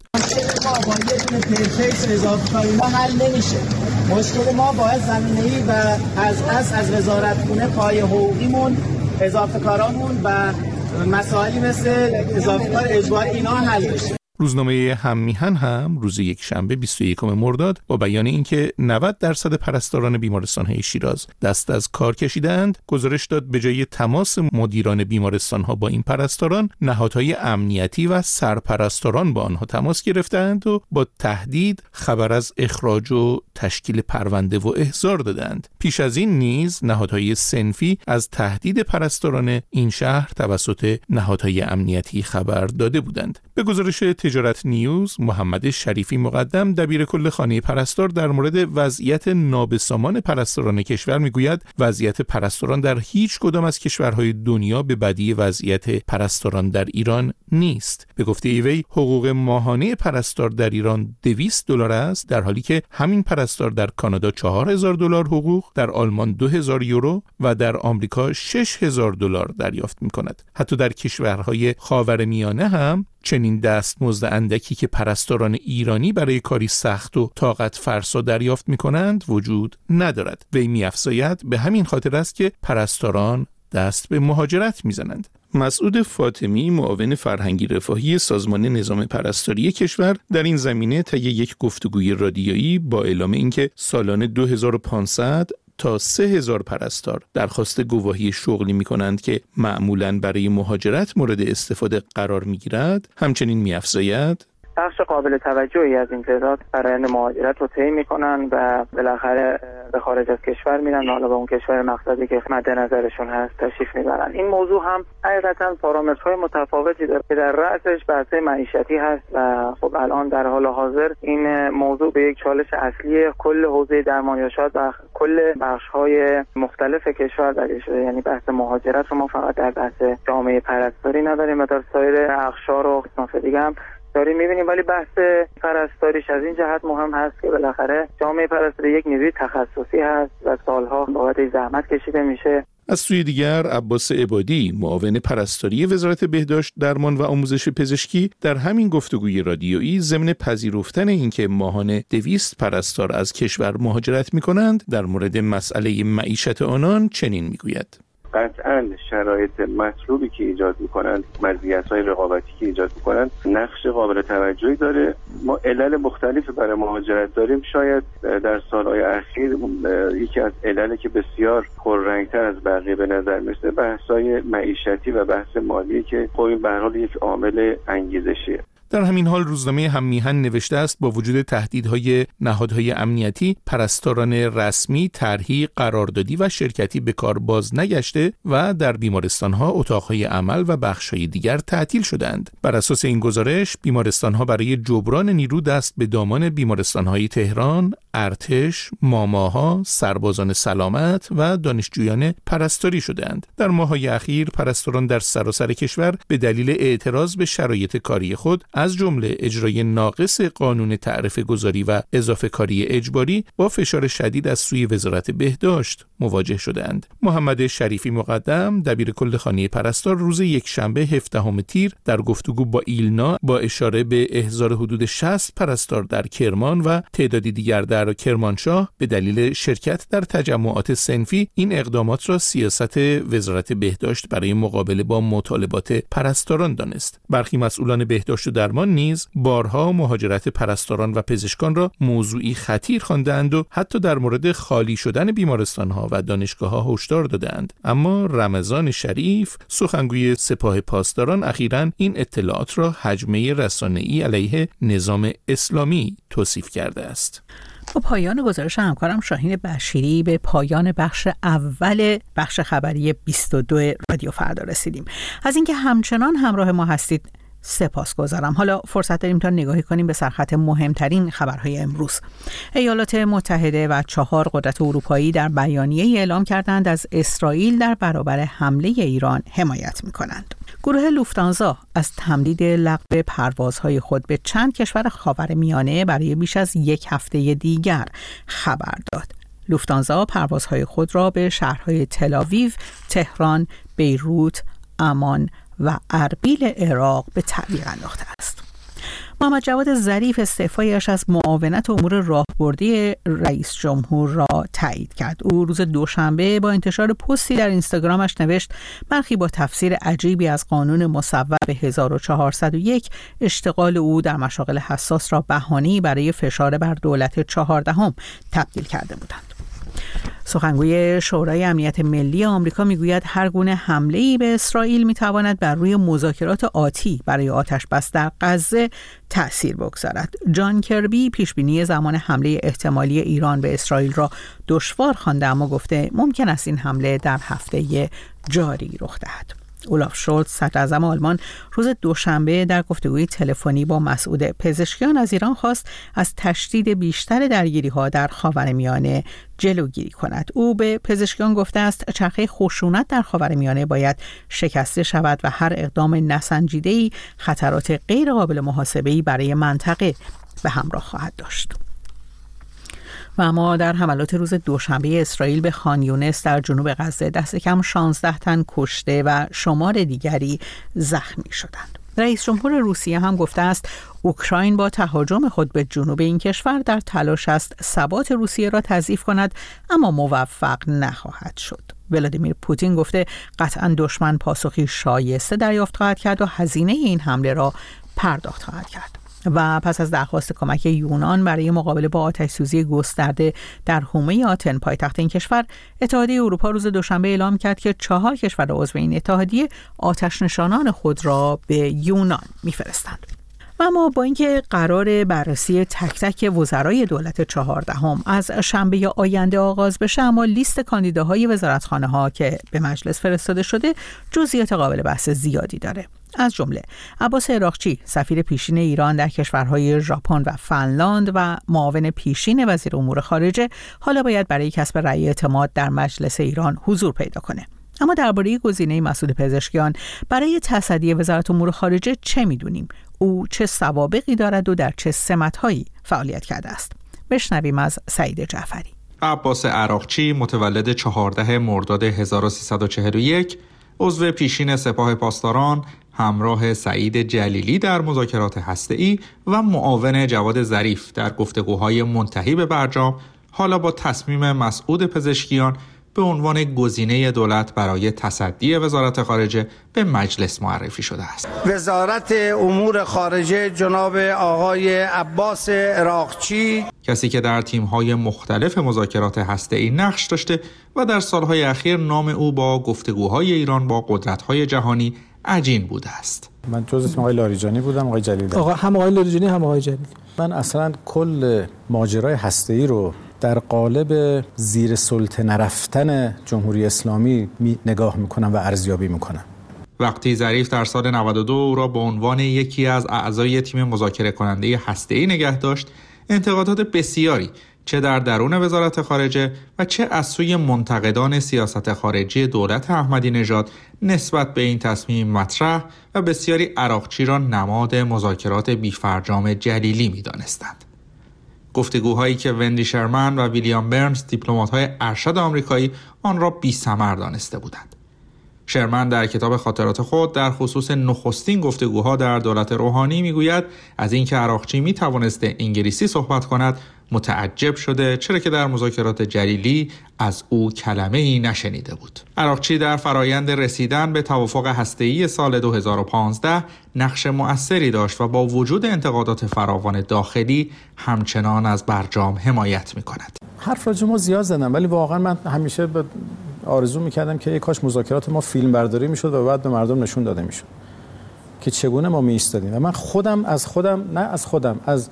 مشکل ما باید زمینه‌ای و از وزارتخونه پای حقوقیمون، اضافه کارامون و مسائلی مثل اضافه کار اجباری اینا حل بشه. روزنامه هممیهن هم روز یکشنبه 21 مرداد با بیان اینکه 90% پرستاران بیمارستان‌های شیراز دست از کار کشیدند، گزارش داد به جای تماس مدیران بیمارستان‌ها با این پرستاران، نهادهای امنیتی و سرپرستاران با آنها تماس گرفتند و با تهدید خبر از اخراج و تشکیل پرونده و احضار دادند. پیش از این نیز نهادهای صنفی از تهدید پرستاران این شهر توسط نهادهای امنیتی خبر داده بودند. به گزارش تجارت نیوز، محمد شریفی مقدم دبیرکل خانه پرستار در مورد وضعیت نابسامان پرستاران کشور میگوید وضعیت پرستاران در هیچ کدام از کشورهای دنیا به بدی وضعیت پرستاران در ایران نیست. به گفته وی حقوق ماهانه پرستار در ایران $200 است، در حالی که همین پرستار در کانادا $4,000 حقوق، در آلمان €2,000 و در آمریکا $6,000 دریافت می‌کند. حتی در کشورهای خاورمیانه هم چنین دستمزد اندکی که پرستاران ایرانی برای کاری سخت و طاقت فرسا دریافت می‌کنند وجود ندارد. وی می‌افزاید به همین خاطر است که پرستاران دست به مهاجرت می‌زنند. مسعود فاطمی، معاون فرهنگی رفاهی سازمان نظام پرستاری کشور، در این زمینه طی یک گفتگوی رادیویی با اعلام اینکه سالانه 2500 تا 3000 پرستار درخواست گواهی شغلی می‌کنند که معمولاً برای مهاجرت مورد استفاده قرار می‌گیرد، همچنین می‌افزاید بخش قابل توجهی از این تعداد فرآیند مهاجرت رو طی میکنن و بالاخره به خارج از کشور میرن، حالا به اون کشور مقصدی که مد نظرشون هست تشریف میبرن. این موضوع هم حقیقتا پارامترهای متفاوتی داره که در رأسش بحث معیشتی هست و خب الان در حال حاضر این موضوع به یک چالش اصلی کل حوزه درمانیاشات و کل بخش‌های مختلف کشور تبدیل شده. یعنی بحث مهاجرت رو ما فقط در بحث جامعه پرستاری نداریم و در سایر اقشار و اصناف دیگه هم داریم می‌بینیم، ولی بحث پرستاریش از این جهت مهم هست که بالاخره جامعه پرستاری یک نیروی تخصصی هست و سالها بابت زحمت کشیده میشه. از سوی دیگر عباس عبادی، معاون پرستاری وزارت بهداشت، درمان و آموزش پزشکی، در همین گفتگوی رادیویی ضمن پذیرفتن اینکه ماهانه 200 پرستار از کشور مهاجرت می‌کنند، در مورد مسئله معیشت آنان چنین می‌گوید: قطعاً شرایط مطلوبی که ایجاد میکنند، مزیت‌های رقابتی که ایجاد میکنند، نقش قابل توجهی داره. ما علل مختلفی برای مهاجرت داریم. شاید در سالهای اخیر یکی از عللی که بسیار پررنگتر از بقیه به نظر میرسه بحث‌های معیشتی و بحث مالی که خب به هر حال یک عامل انگیزشیه. در همین حال روزنامه هممیهن نوشته است با وجود تهدیدهای نهادهای امنیتی، پرستاران رسمی، طرحی، قراردادی و شرکتی به کار باز نگشته و در بیمارستانها اتاقهای عمل و بخش‌های دیگر تعطیل شدند. بر اساس این گزارش، بیمارستانها برای جبران نیرو دست به دامان بیمارستانهای تهران، ارتش، ماماها، سربازان سلامت و دانشجویان پرستاری شدند. در ماه‌های اخیر پرستاران در سراسر کشور به دلیل اعتراض به شرایط کاری خود از جمله اجرای ناقص قانون تعرفه گذاری و اضافه کاری اجباری با فشار شدید از سوی وزارت بهداشت مواجه شدند. محمد شریفی مقدم دبیر کل خانه پرستار روز یکشنبه 17 تیر در گفتگو با ایلنا با اشاره به احضار حدود 60 پرستار در کرمان و تعدادی دیگر در کرمانشاه به دلیل شرکت در تجمعات صنفی این اقدامات را سیاست وزارت بهداشت برای مقابله با مطالبات پرستاران دانست. برخی مسئولان بهداشت و درمان نیز بارها مهاجرت پرستاران و پزشکان را موضوعی خطیر خواندند و حتی در مورد خالی شدن بیمارستان‌ها و دانشگاه‌ها هشدار دادند. اما رمضان شریف سخنگوی سپاه پاسداران اخیراً این اطلاعات را هجمه رسانه‌ای علیه نظام اسلامی توصیف کرده است. با پایان گزارش همکارم شاهین بشیری به پایان بخش اول بخش خبری 22 رادیو فردا رسیدیم. از اینکه همچنان همراه ما هستید سپاسگزارم. حالا فرصت داریم تا نگاهی کنیم به سرخط مهمترین خبرهای امروز. ایالات متحده و 4 قدرت اروپایی در بیانیه‌ای اعلام کردند از اسرائیل در برابر حمله ایران حمایت می‌کنند. گروه لوفتانزا از تمدید لغو پروازهای خود به چند کشور خاورمیانه برای بیش از یک هفته دیگر خبر داد. لوفتانزا پروازهای خود را به شهرهای تل‌آویو، تهران، بیروت، عمان و اربیل عراق به تعویق انداخته است. محمد جواد ظریف استعفایش از معاونت امور راهبردی رئیس جمهور را تایید کرد. او روز دوشنبه با انتشار پستی در اینستاگرامش نوشت برخی با تفسیر عجیبی از قانون مصوب 1401 اشتغال او در مشاغل حساس را بهانه‌ای برای فشار بر دولت 14 تبدیل کرده بودند. سخنگوی شورای امنیت ملی آمریکا میگوید هر گونه حمله‌ای به اسرائیل میتواند بر روی مذاکرات آتی برای آتش‌بس در غزه تأثیر بگذارد. جان کربی پیشبینی زمان حمله احتمالی ایران به اسرائیل را دشوار خوانده اما گفته ممکن است این حمله در هفته جاری رخ دهد. اولاف شولز صدراعظم آلمان روز دوشنبه در گفتگوی تلفنی با مسعود پزشکیان از ایران خواست از تشدید بیشتر درگیری‌ها در خاورمیانه جلوگیری کند. او به پزشکیان گفته است چرخه خشونت در خاورمیانه باید شکسته شود و هر اقدام نسنجیده‌ای خطرات غیر قابل محاسبه‌ای برای منطقه به همراه خواهد داشت. و اما در حملات روز دوشنبه اسرائیل به خان یونس در جنوب غزه دست کم 16 تن کشته و شمار دیگری زخمی شدند. رئیس جمهور روسیه هم گفته است اوکراین با تهاجم خود به جنوب این کشور در تلاش است ثبات روسیه را تضعیف کند اما موفق نخواهد شد. ولادیمیر پوتین گفته قطعاً دشمن پاسخی شایسته دریافت خواهد کرد و هزینه این حمله را پرداخت خواهد کرد. و پس از درخواست کمک یونان برای مقابله با آتش‌سوزی گسترده در حومه آتن پایتخت این کشور، اتحادیه اروپا روز دوشنبه اعلام کرد که 4 کشور عضو این اتحادیه آتش‌نشانان خود را به یونان می‌فرستند. و اما با اینکه قرار بررسی تک تک وزرای دولت 14 از شنبه آینده آغاز بشه، اما لیست کاندیداهای وزارتخانه‌ها که به مجلس فرستاده شده جزئیات قابل بحث زیادی داره. از جمله عباس عراقچی سفیر پیشین ایران در کشورهای ژاپن و فنلاند و معاون پیشین وزیر امور خارجه حالا باید برای کسب رأی اعتماد در مجلس ایران حضور پیدا کنه. اما درباره گزینه مسعود پزشکیان برای تصدی وزارت امور خارجه چه میدونیم؟ او چه سوابقی دارد و در چه سمت‌هایی فعالیت کرده است؟ بشنویم از سعید جعفری. عباس عراقچی متولد 14 مرداد 1341 عضو پیشین سپاه پاسداران همراه سعید جلیلی در مذاکرات هسته‌ای و معاون جواد ظریف در گفتگوهای منتهی به برجام حالا با تصمیم مسعود پزشکیان به عنوان گزینه دولت برای تصدی وزارت خارجه به مجلس معرفی شده است. وزارت امور خارجه جناب آقای عباس عراقچی، کسی که در تیم‌های مختلف مذاکرات هسته‌ای نقش داشته و در سالهای اخیر نام او با گفتگوهای ایران با قدرت‌های جهانی عجین بوده است. من جزء تیم آقای لاریجانی بودم، آقای جلیلی. هم آقای لاریجانی هم آقای جلیلی. من اصلا کل ماجرای هسته‌ای رو در قالب زیر سلطه نرفتن جمهوری اسلامی نگاه میکنم و ارزیابی میکنم. وقتی ظریف در سال 92 او را به عنوان یکی از اعضای تیم مذاکره کننده هسته‌ای نگه داشت، انتقادات بسیاری چه در درون وزارت خارجه و چه از سوی منتقدان سیاست خارجی دولت احمدی نژاد نسبت به این تصمیم مطرح و بسیاری عراقچی را نماد مذاکرات بی‌فرجام جلیلی می‌دانستند. گفتگوهایی که وندی شرمن و ویلیام برنز دیپلمات‌های ارشد آمریکایی آن را بی‌ثمر دانسته بودند. شرمن در کتاب خاطرات خود در خصوص نخستین گفتگوها در دولت روحانی میگوید از اینکه عراقچی میتوانسته انگلیسی صحبت کند متعجب شده، چرا که در مذاکرات جلیلی از او کلمه‌ای نشنیده بود. عراقچی در فرایند رسیدن به توافق هسته‌ای سال 2015 نقش مؤثری داشت و با وجود انتقادات فراوان داخلی همچنان از برجام حمایت می‌کند. حرف راجع ما زیاد زدم، ولی واقعا من همیشه آرزو می‌کردم که کاش مذاکرات ما فیلم برداری می‌شد و بعد به مردم نشون داده می‌شد که چگونه ما می‌ایستادیم. و من از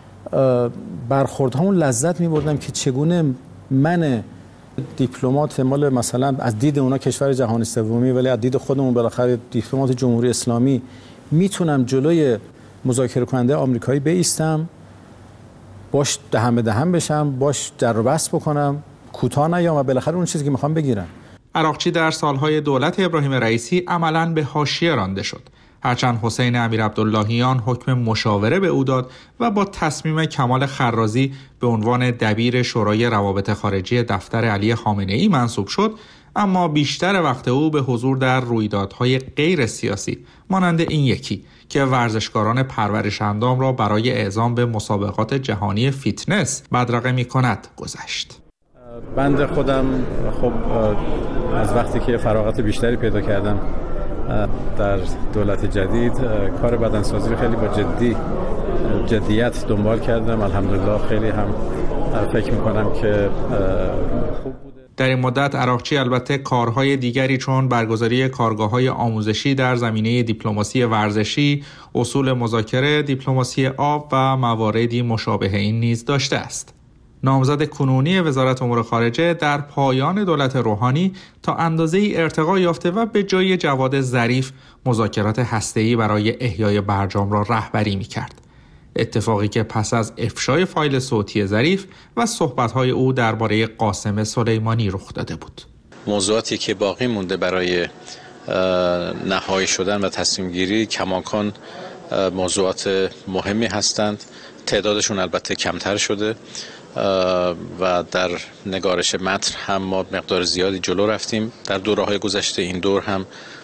برخوردهامون لذت می‌بردم که چگونه من دیپلمات مال مثلا از دید اونا کشور جهان سومی ولی از دید خودمون بالاخره دیپلمات جمهوری اسلامی میتونم جلوی مذاکره کننده آمریکایی بایستم، باش دهن به دهن بشم، باش در و بست بکنم، کوتاه نیام و بالاخره اون چیزی که میخوام بگیرم. عراقچی در سالهای دولت ابراهیم رئیسی عملاً به حاشیه رانده شد. هرچند حسین امیرعبداللهیان حکم مشاوره به او داد و با تصمیم کمال خرازی به عنوان دبیر شورای روابط خارجی دفتر علی خامنه‌ای منصوب شد، اما بیشتر وقت او به حضور در رویدادهای غیر سیاسی مانند این یکی که ورزشکاران پرورش اندام را برای اعزام به مسابقات جهانی فیتنس بدرقه می‌کند گذشت. بنده خودم خب از وقتی که فراغت بیشتری پیدا کردم در دولت جدید کار بدنسازی رو خیلی با جدیت دنبال کردم. الحمدلله خیلی هم فکر میکنم که خوب بوده. در این مدت عراقچی البته کارهای دیگری چون برگزاری کارگاه‌های آموزشی در زمینه دیپلماسی ورزشی، اصول مذاکره، دیپلماسی آب و مواردی مشابه این نیز داشته است. نامزد کنونی وزارت امور خارجه در پایان دولت روحانی تا اندازه‌ای ارتقا یافته و به جای جواد ظریف مذاکرات هسته‌ای برای احیای برجام را رهبری می‌کرد. اتفاقی که پس از افشای فایل صوتی ظریف و صحبت‌های او درباره قاسم سلیمانی رخ داده بود. موضوعاتی که باقی مونده برای نهایی شدن و تصمیم گیری کماکان موضوعات مهمی هستند. تعدادشون البته کمتر شده و در نگارش متن هم ما مقدار زیادی جلو رفتیم. در دوره‌های گذشته این دور هم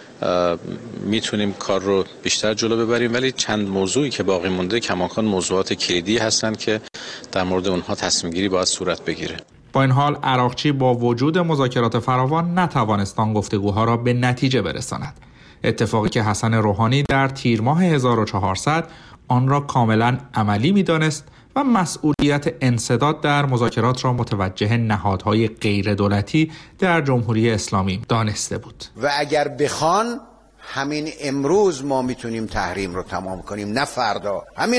میتونیم کار رو بیشتر جلو ببریم، ولی چند موضوعی که باقی مونده کماکان موضوعات کلیدی هستند که در مورد اونها تصمیم گیری باید صورت بگیره. با این حال عراقچی با وجود مذاکرات فراوان نتوانست آن گفتگوها را به نتیجه برساند. اتفاقی که حسن روحانی در تیر ماه 1400 آن را کاملا عملی می‌دانست و مسئولیت انسداد در مذاکرات را متوجه نهادهای غیر دولتی در جمهوری اسلامی دانسته بود. و اگر بخوان همین امروز ما میتونیم تحریم رو تمام کنیم، نه فردا،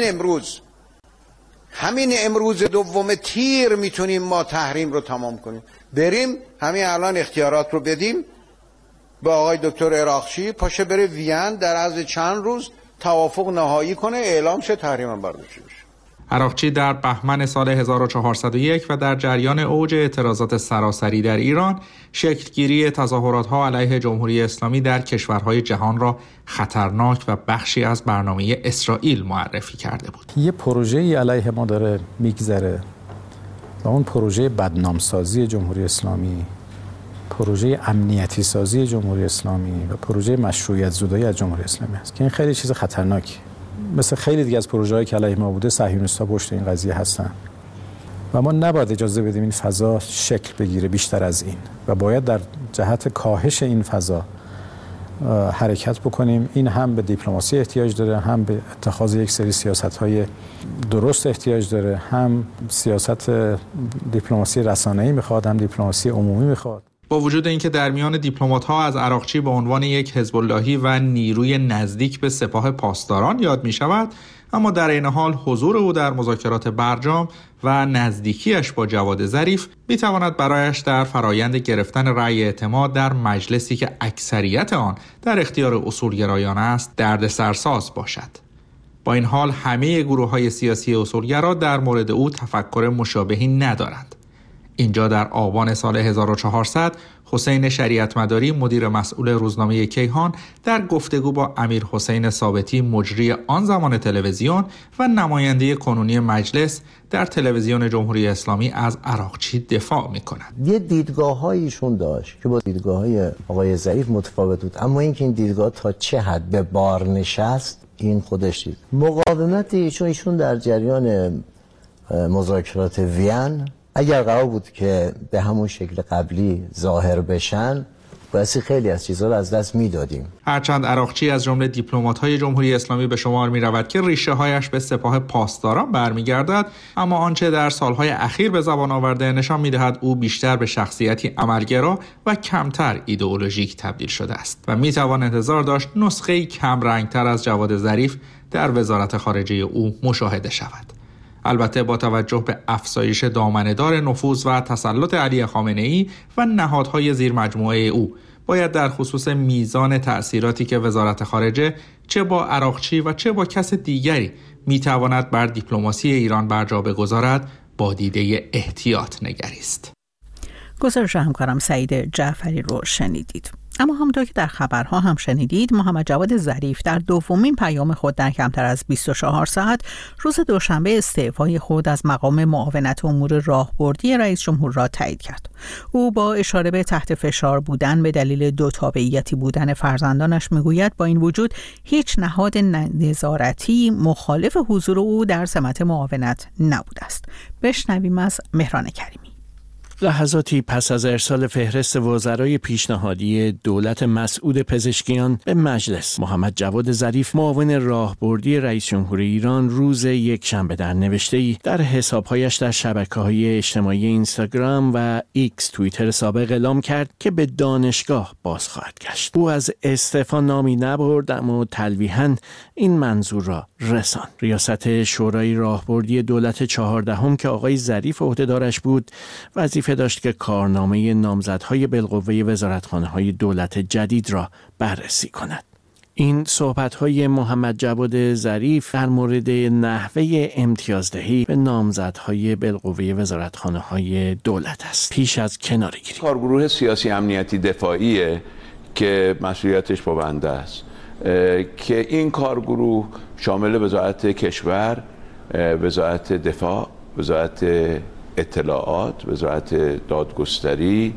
همین امروز دوم تیر میتونیم ما تحریم رو تمام کنیم. بریم همین الان اختیارات رو بدیم به آقای دکتر عراقچی، پاشه بره وین در عرض چند روز توافق نهایی کنه، اعلام شه، تحریم هم برداشته بشه. عراقچی در بهمن سال 1401 و در جریان اوج اعتراضات سراسری در ایران شکلگیری تظاهرات‌ها علیه جمهوری اسلامی در کشورهای جهان را خطرناک و بخشی از برنامه اسرائیل معرفی کرده بود. یه پروژه‌ای علیه ما داره میگذره و اون پروژه بدنامسازی جمهوری اسلامی، پروژه امنیتی سازی جمهوری اسلامی و پروژه مشروعیت زدایی از جمهوری اسلامی است که این خیلی چیز خطرناکه. مثل خیلی دیگه از پروژه‌هایی که علیه ما بوده، صهیونیست‌ها پشت این قضیه هستن و ما نباید اجازه بدیم این فضا شکل بگیره بیشتر از این و باید در جهت کاهش این فضا حرکت بکنیم. این هم به دیپلماسی احتیاج داره، هم به اتخاذ یک سری سیاست‌های درست احتیاج داره، هم سیاست دیپلماسی رسانه‌ای میخواد، هم دیپلماسی عمومی میخواد. با وجود اینکه در میان دیپلمات‌ها از عراقچی به عنوان یک حزب اللهی و نیروی نزدیک به سپاه پاسداران یاد می شود، اما در این حال حضور او در مذاکرات برجام و نزدیکیش با جواد ظریف می تواند برایش در فرایند گرفتن رأی اعتماد در مجلسی که اکثریت آن در اختیار اصولگرایان است دردسرساز باشد. با این حال همه گروه‌های سیاسی اصولگرا در مورد او تفکر مشابهی ندارند. اینجا در آبان سال 1400 حسین شریعت مداری مدیر مسئول روزنامه کیهان در گفتگو با امیر حسین ثابتی مجری آن زمان تلویزیون و نماینده کنونی مجلس در تلویزیون جمهوری اسلامی از عراقچی دفاع می‌کند. یه دیدگاه‌هایشون داشت که با دیدگاه‌های آقای ظریف متفاوت بود، اما اینکه این دیدگاه تا چه حد به بار نشست این خودش دید. مقاومت ایشون در جریان مذاکرات وین اگر قرار بود که به همون شکل قبلی ظاهر بشن باعث خیلی از چیزها رو از دست میدادیم. هرچند عراقچی از جمله دیپلمات‌های جمهوری اسلامی به شمار می‌رود که ریشه‌هایش به سپاه پاسداران برمیگردد، اما آنچه در سالهای اخیر به زبان آورده نشان می‌دهد او بیشتر به شخصیتی عملگرا و کمتر ایدئولوژیک تبدیل شده است و می‌توان انتظار داشت نسخه‌ای کم رنگتر از جواد ظریف در وزارت خارجه او مشاهده شود. البته با توجه به افزایش دامنه‌دار نفوذ و تسلط علی خامنه‌ای و نهادهای زیر مجموعه او باید در خصوص میزان تأثیراتی که وزارت خارجه چه با عراقچی و چه با کس دیگری میتواند بر دیپلماسی ایران بر جا بگذارد با دیده احتیاط نگریست. گزارش همکارم سعید جعفری رو شنیدید. اما همونطور که در خبرها هم شنیدید، محمد جواد ظریف در دومین پیام خود در کمتر از 24 ساعت روز دوشنبه استعفای خود از مقام معاونت امور راهبردی رئیس جمهور را تایید کرد. او با اشاره به تحت فشار بودن به دلیل دو تابعیتی بودن فرزندانش میگوید با این وجود هیچ نهاد نظارتی مخالف حضور او در سمت معاونت نبوده است. بشنویم از مهران کریمی. لحظاتی پس از ارسال فهرست وزرای پیشنهادی دولت مسعود پزشکیان به مجلس، محمد جواد ظریف معاون راهبردی رئیس جمهور ایران روز یکشنبه در نوشته‌ای در حساب‌هایش در شبکه‌های اجتماعی اینستاگرام و ایکس توییتر سابق اعلام کرد که به دانشگاه باز خواهد گشت. او از استعفا نامی نبرد، اما تلویحاً این منظور را رساند. ریاست شورای راهبردی دولت 14 که آقای ظریف عهدهدارش بود، وظیفه داشت که کارنامه نامزدهای بالقوه وزارتخانه‌های دولت جدید را بررسی کند. این صحبت‌های محمد جواد ظریف در مورد نحوه امتیازدهی به نامزدهای بالقوه وزارتخانه‌های دولت است. پیش از کناره‌گیری کارگروه سیاسی امنیتی دفاعی که مسئولیتش با بنده است، که این کارگروه شامل وزارت کشور، وزارت دفاع، وزارت اطلاعات، وزارت دادگستری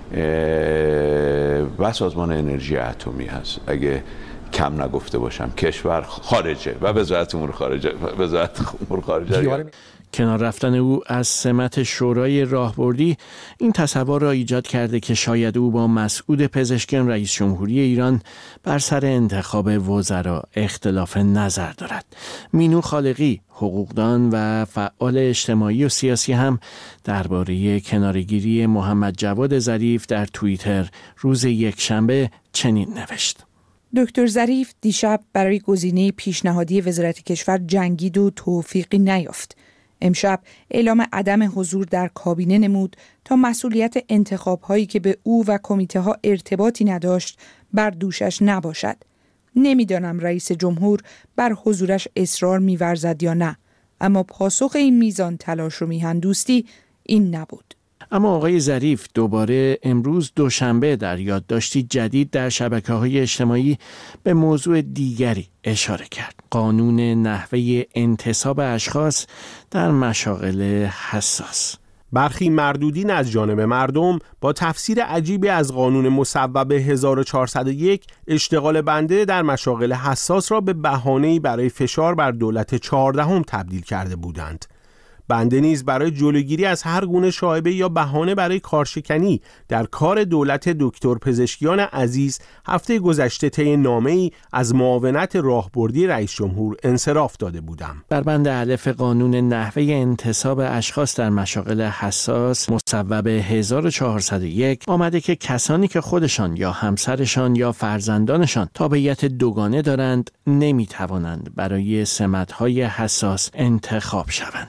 و سازمان انرژی اتمی هست. اگه کم نگفته باشم کشور، خارجه و وزارت امور خارجه. کنار رفتن او از سمت شورای راهبردی این تصور را ایجاد کرده که شاید او با مسعود پزشکیان رئیس جمهوری ایران بر سر انتخاب وزرا اختلاف نظر دارد. مینو خالقی، حقوقدان و فعال اجتماعی و سیاسی هم درباره کناره‌گیری محمد جواد ظریف در توییتر روز یکشنبه چنین نوشت: دکتر ظریف دیشب برای گزینه پیشنهادی وزارت کشور جنگید و توفیقی نیافت. امشب اعلام عدم حضور در کابینه نمود تا مسئولیت انتخاب‌هایی که به او و کمیته ها ارتباطی نداشت بر دوشش نباشد. نمیدانم رئیس جمهور بر حضورش اصرار می‌ورزد یا نه، اما پاسخ این میزان تلاش و میهن‌دوستی این نبود. اما آقای ظریف دوباره امروز دوشنبه در یادداشتی جدید در شبکه‌های اجتماعی به موضوع دیگری اشاره کرد: قانون نحوه انتصاب اشخاص در مشاغل حساس. برخی مردودین از جانب مردم با تفسیر عجیبی از قانون مصوب 1401 اشتغال بنده در مشاغل حساس را به بهانه‌ای برای فشار بر دولت 14 تبدیل کرده بودند. بنده نیز برای جلوگیری از هر گونه شایبه یا بهانه برای کارشکنی در کار دولت دکتر پزشکیان عزیز هفته گذشته طی نامه‌ای از معاونت راهبردی رئیس جمهور انصراف داده بودم. بر بند الف قانون نحوه انتصاب اشخاص در مشاغل حساس مصوب 1401 آمده که کسانی که خودشان یا همسرشان یا فرزندانشان تابعیت دوگانه دارند نمی‌توانند برای سمت‌های حساس انتخاب شوند. مشاور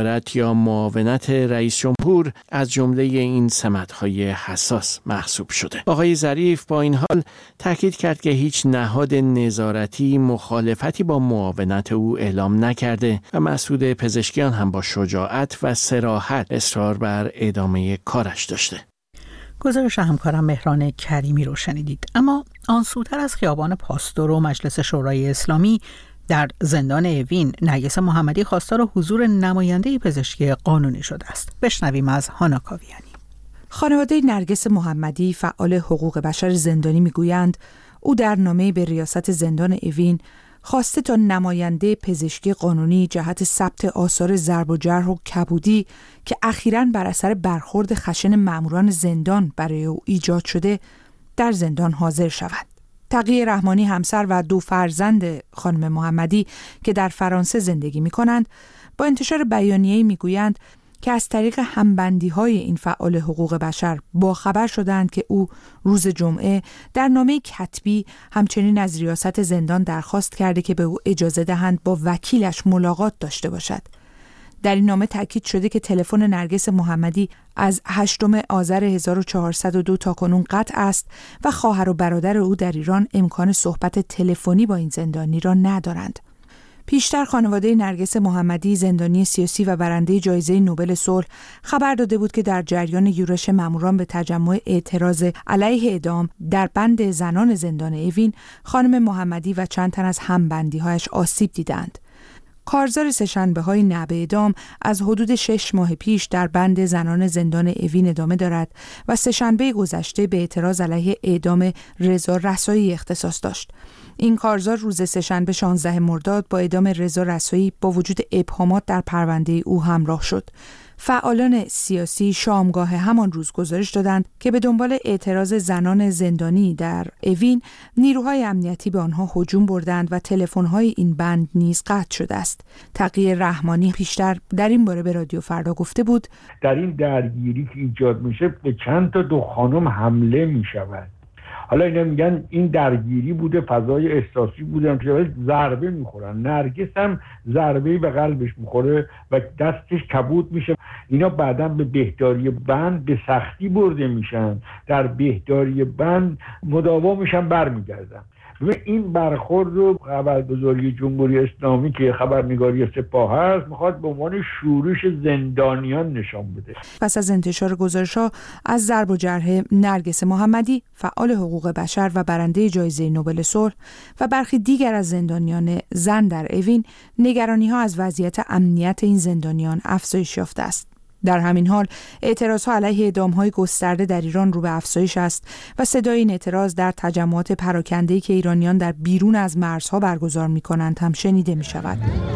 مشاورت یا معاونت رئیس جمهور از جمله این سمت‌های حساس محسوب شده. آقای ظریف با این حال تاکید کرد که هیچ نهاد نظارتی مخالفتی با معاونت او اعلام نکرده و مسعود پزشکیان هم با شجاعت و صراحت اصرار بر ادامه کارش داشته. گزارش همکارم مهران کریمی رو شنیدید. اما آن سوتر از خیابان پاستور و مجلس شورای اسلامی در زندان اوین، نرگس محمدی خواستار حضور نماینده پزشکی قانونی شده است. بشنویم از هانا کاویانی. خانواده نرگس محمدی فعال حقوق بشر زندانی میگویند او در نامه به ریاست زندان اوین خواسته تا نماینده پزشکی قانونی جهت ثبت آثار ضرب و جرح و کبودی که اخیراً بر اثر برخورد خشن ماموران زندان برای او ایجاد شده در زندان حاضر شود. تقی رحمانی همسر و 2 فرزند خانم محمدی که در فرانسه زندگی می‌کنند با انتشار بیانیه‌ای می‌گویند که از طریق همبندی‌های این فعال حقوق بشر باخبر شدند که او روز جمعه در نامه کتبی همچنین از ریاست زندان درخواست کرده که به او اجازه دهند با وکیلش ملاقات داشته باشد. در این نامه تاکید شده که تلفن نرگس محمدی از 8 آذر 1402 تا کنون قطع است و خواهر و برادر او در ایران امکان صحبت تلفنی با این زندانی را ندارند. پیشتر خانواده نرگس محمدی، زندانی سیاسی و برنده جایزه نوبل صلح، خبر داده بود که در جریان یورش ماموران به تجمع اعتراض علیه اعدام در بند زنان زندان اوین، خانم محمدی و چند تن از همبندی‌هایش آسیب دیدند. کارزار سه‌شنبه‌های نه به اعدام از حدود 6 ماه پیش در بند زنان زندان اوین ادامه دارد و سه‌شنبه گذشته به اعتراض علیه اعدام رضا رسایی اختصاص داشت. این کارزار روز سه‌شنبه 16 مرداد با اعدام رضا رسایی با وجود ابهامات در پرونده او همراه شد. فعالان سیاسی شامگاه همان روز گزارش دادند که به دنبال اعتراض زنان زندانی در اوین، نیروهای امنیتی به آنها هجوم بردند و تلفن‌های این بند نیز قطع شده است. تقی رحمانی پیشتر در این باره به رادیو فردا گفته بود: در این درگیری که ایجاد میشه به چند تا 2 خانم حمله میشود. حالا اینا میگن این درگیری بوده، فضای احساسی بوده که ضربه میخورن. نرگس هم ضربه‌ای به قلبش میخوره و دستش کبود میشه. اینا بعداً به بهداری بند به سختی برده میشن، در بهداری بند مداوا میشن، برمیگردن. این برخورد رو خبرگزاری جمهوری اسلامی که خبرنگاری سپاه هست میخواد به عنوان شورش زندانیان نشان بده. پس از انتشار گزارش‌ها از ضرب و جرح نرگس محمدی، فعال حقوق بشر و برنده جایزه نوبل صلح و برخی دیگر از زندانیان زن در اوین، نگرانی‌ها از وضعیت امنیت این زندانیان افزایش یافته است. در همین حال اعتراضها علیه اعدام‌های گسترده در ایران رو به افزایش است و صدای این اعتراض در تجمعات پراکنده‌ای که ایرانیان در بیرون از مرزها برگزار می‌کنند هم شنیده می‌شود.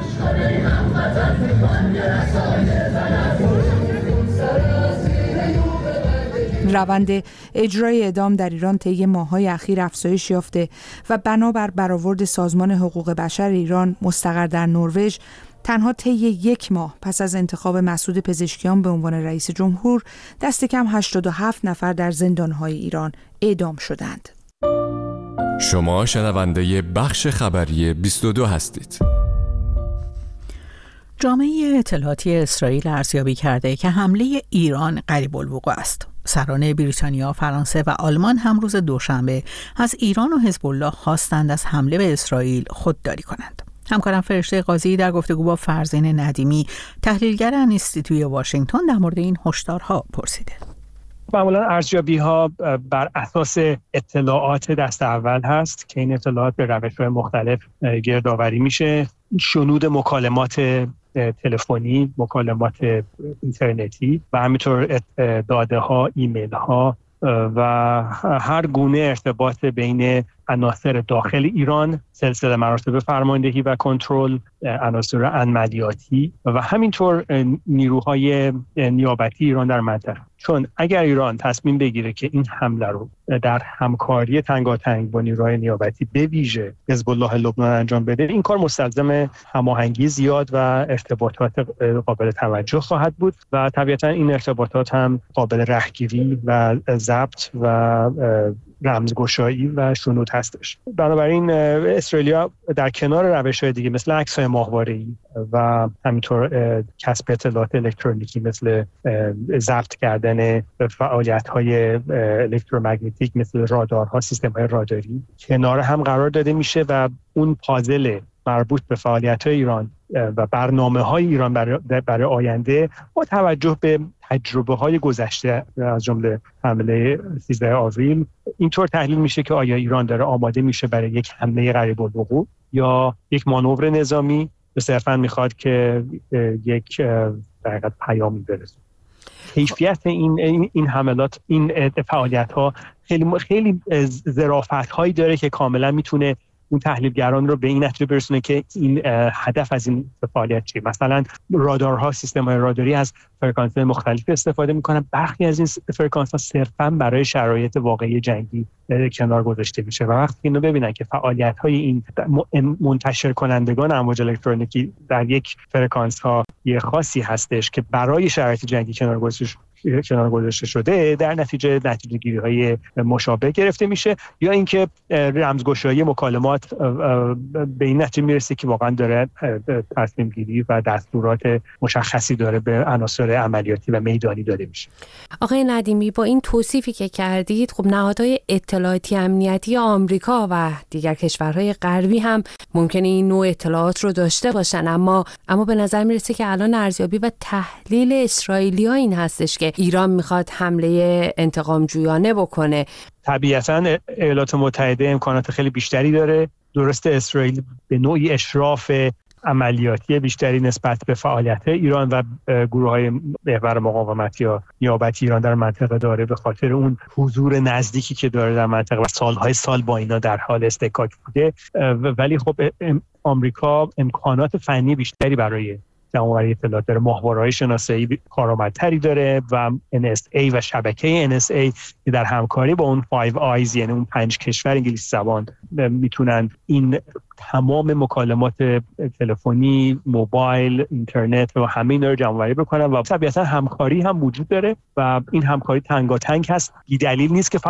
روند اجرای اعدام در ایران طی ماه‌های اخیر افزایش یافته و بنابر برآورد سازمان حقوق بشر ایران مستقر در نروژ، تنها طی 1 ماه پس از انتخاب مسعود پزشکیان به عنوان رئیس جمهور، دست کم 87 نفر در زندان‌های ایران اعدام شدند. شما شنونده بخش خبری 22 هستید. جامعه اطلاعاتی اسرائیل ارزیابی کرده که حمله ایران قریب الوقوع است. سران بریتانیا، فرانسه و آلمان هم روز دوشنبه از ایران و حزب الله خواستند از حمله به اسرائیل خودداری کنند. همکارم فرشته قاضی در گفتگو با فرزین ندیمی، تحلیلگر انیستیتوی واشنگتن، در مورد این هشدارها پرسیده. معمولا ارزیابی‌ها بر اساس اطلاعات دست اول هست که این اطلاعات به روش‌های مختلف گردآوری میشه. شنود مکالمات تلفنی، مکالمات اینترنتی و همینطور داده‌ها، ایمیل‌ها و هر گونه ارتباط بین عناصر داخل ایران، سلسله مراتب فرماندهی و کنترل، عناصر عملیاتی و همینطور نیروهای نیابتی ایران در منطقه. چون اگر ایران تصمیم بگیره که این حمله رو در همکاری تنگاتنگ با نیروهای نیابتی به ویژه حزب الله لبنان انجام بده، این کار مستلزم هماهنگی زیاد و ارتباطات قابل توجه خواهد بود و طبیعتا این ارتباطات هم قابل رهگیری و ضبط و رمزگشایی و شنود هستش. بنابراین اسرائیلیا در کنار روش‌های دیگه مثل عکس‌های ماهواره‌ای و همینطور کسب اطلاعات الکترونیکی مثل ضبط کردن فعالیت‌های الکترومگنتیک مثل رادارها، سیستم‌های راداری کنار هم قرار داده میشه و اون پازل مربوط به فعالیت‌های ایران و برنامه‌های ایران برای آینده با توجه به تجربه‌های گذشته از جمله حمله 13 آوریل اینطور تحلیل میشه که آیا ایران داره آماده میشه برای یک حمله قریب الوقوع یا یک مانور نظامی یا صرفاً میخواد که یک در حقیقت پیامی برسونه. کیفیت این حملات، این فعالیت‌ها خیلی ظرافت‌هایی داره که کاملا میتونه اون تحلیلگران رو به این نتیجه برسونه که این هدف از این فعالیت چیه. مثلا رادارها، سیستم‌های راداری از فرکانس‌های مختلف استفاده می‌کنن. برخی از این فرکانس‌ها صرفاً برای شرایط واقعی جنگی کنار گذاشته میشه و وقتی اینو ببینن که فعالیت‌های این منتشر کنندگان امواج الکترونیکی در یک فرکانس‌ها یه خاصی هستش که برای شرایط جنگی کنار گذاشته شده، در نتیجه گیری‌های مشابه گرفته میشه یا اینکه رمزگشایی مکالمات به این نتیجه میرسه که واقعا داره تصمیم گیری و دستورات مشخصی داره به عناصر عملیاتی و میدانی داده میشه. آقای ندیمی، با این توصیفی که کردید خب نهادهای اطلاعاتی امنیتی آمریکا و دیگر کشورهای غربی هم ممکنه این نوع اطلاعات رو داشته باشن، اما به نظر میرسه که الان ارزیابی و تحلیل اسرائیلی‌ها این هستش که ایران میخواد حمله انتقام جویانه بکنه. طبیعتاً ایالات متحده امکانات خیلی بیشتری داره. درسته اسرائیل به نوعی اشراف عملیاتی بیشتری نسبت به فعالیت ایران و گروه‌های محور مقاومت یا نیابتی ایران در منطقه داره به خاطر اون حضور نزدیکی که داره در منطقه و سالهای سال با اینا در حال اصطکاک بوده، ولی خب آمریکا امکانات فنی بیشتری برای جمع‌آوری اطلاعات داره، ماهواره‌های شناسایی کارآمدتری داره و NSA و شبکه NSA که در همکاری با اون 5 Eyes یعنی اون 5 کشور انگلیسی زبان میتونن این تمام مکالمات تلفنی، موبایل، اینترنت و همه اینا رو جمع‌آوری بکنن و طبیعتاً همکاری هم وجود داره و این همکاری تنگاتنگ هست. بی دلیل نیست که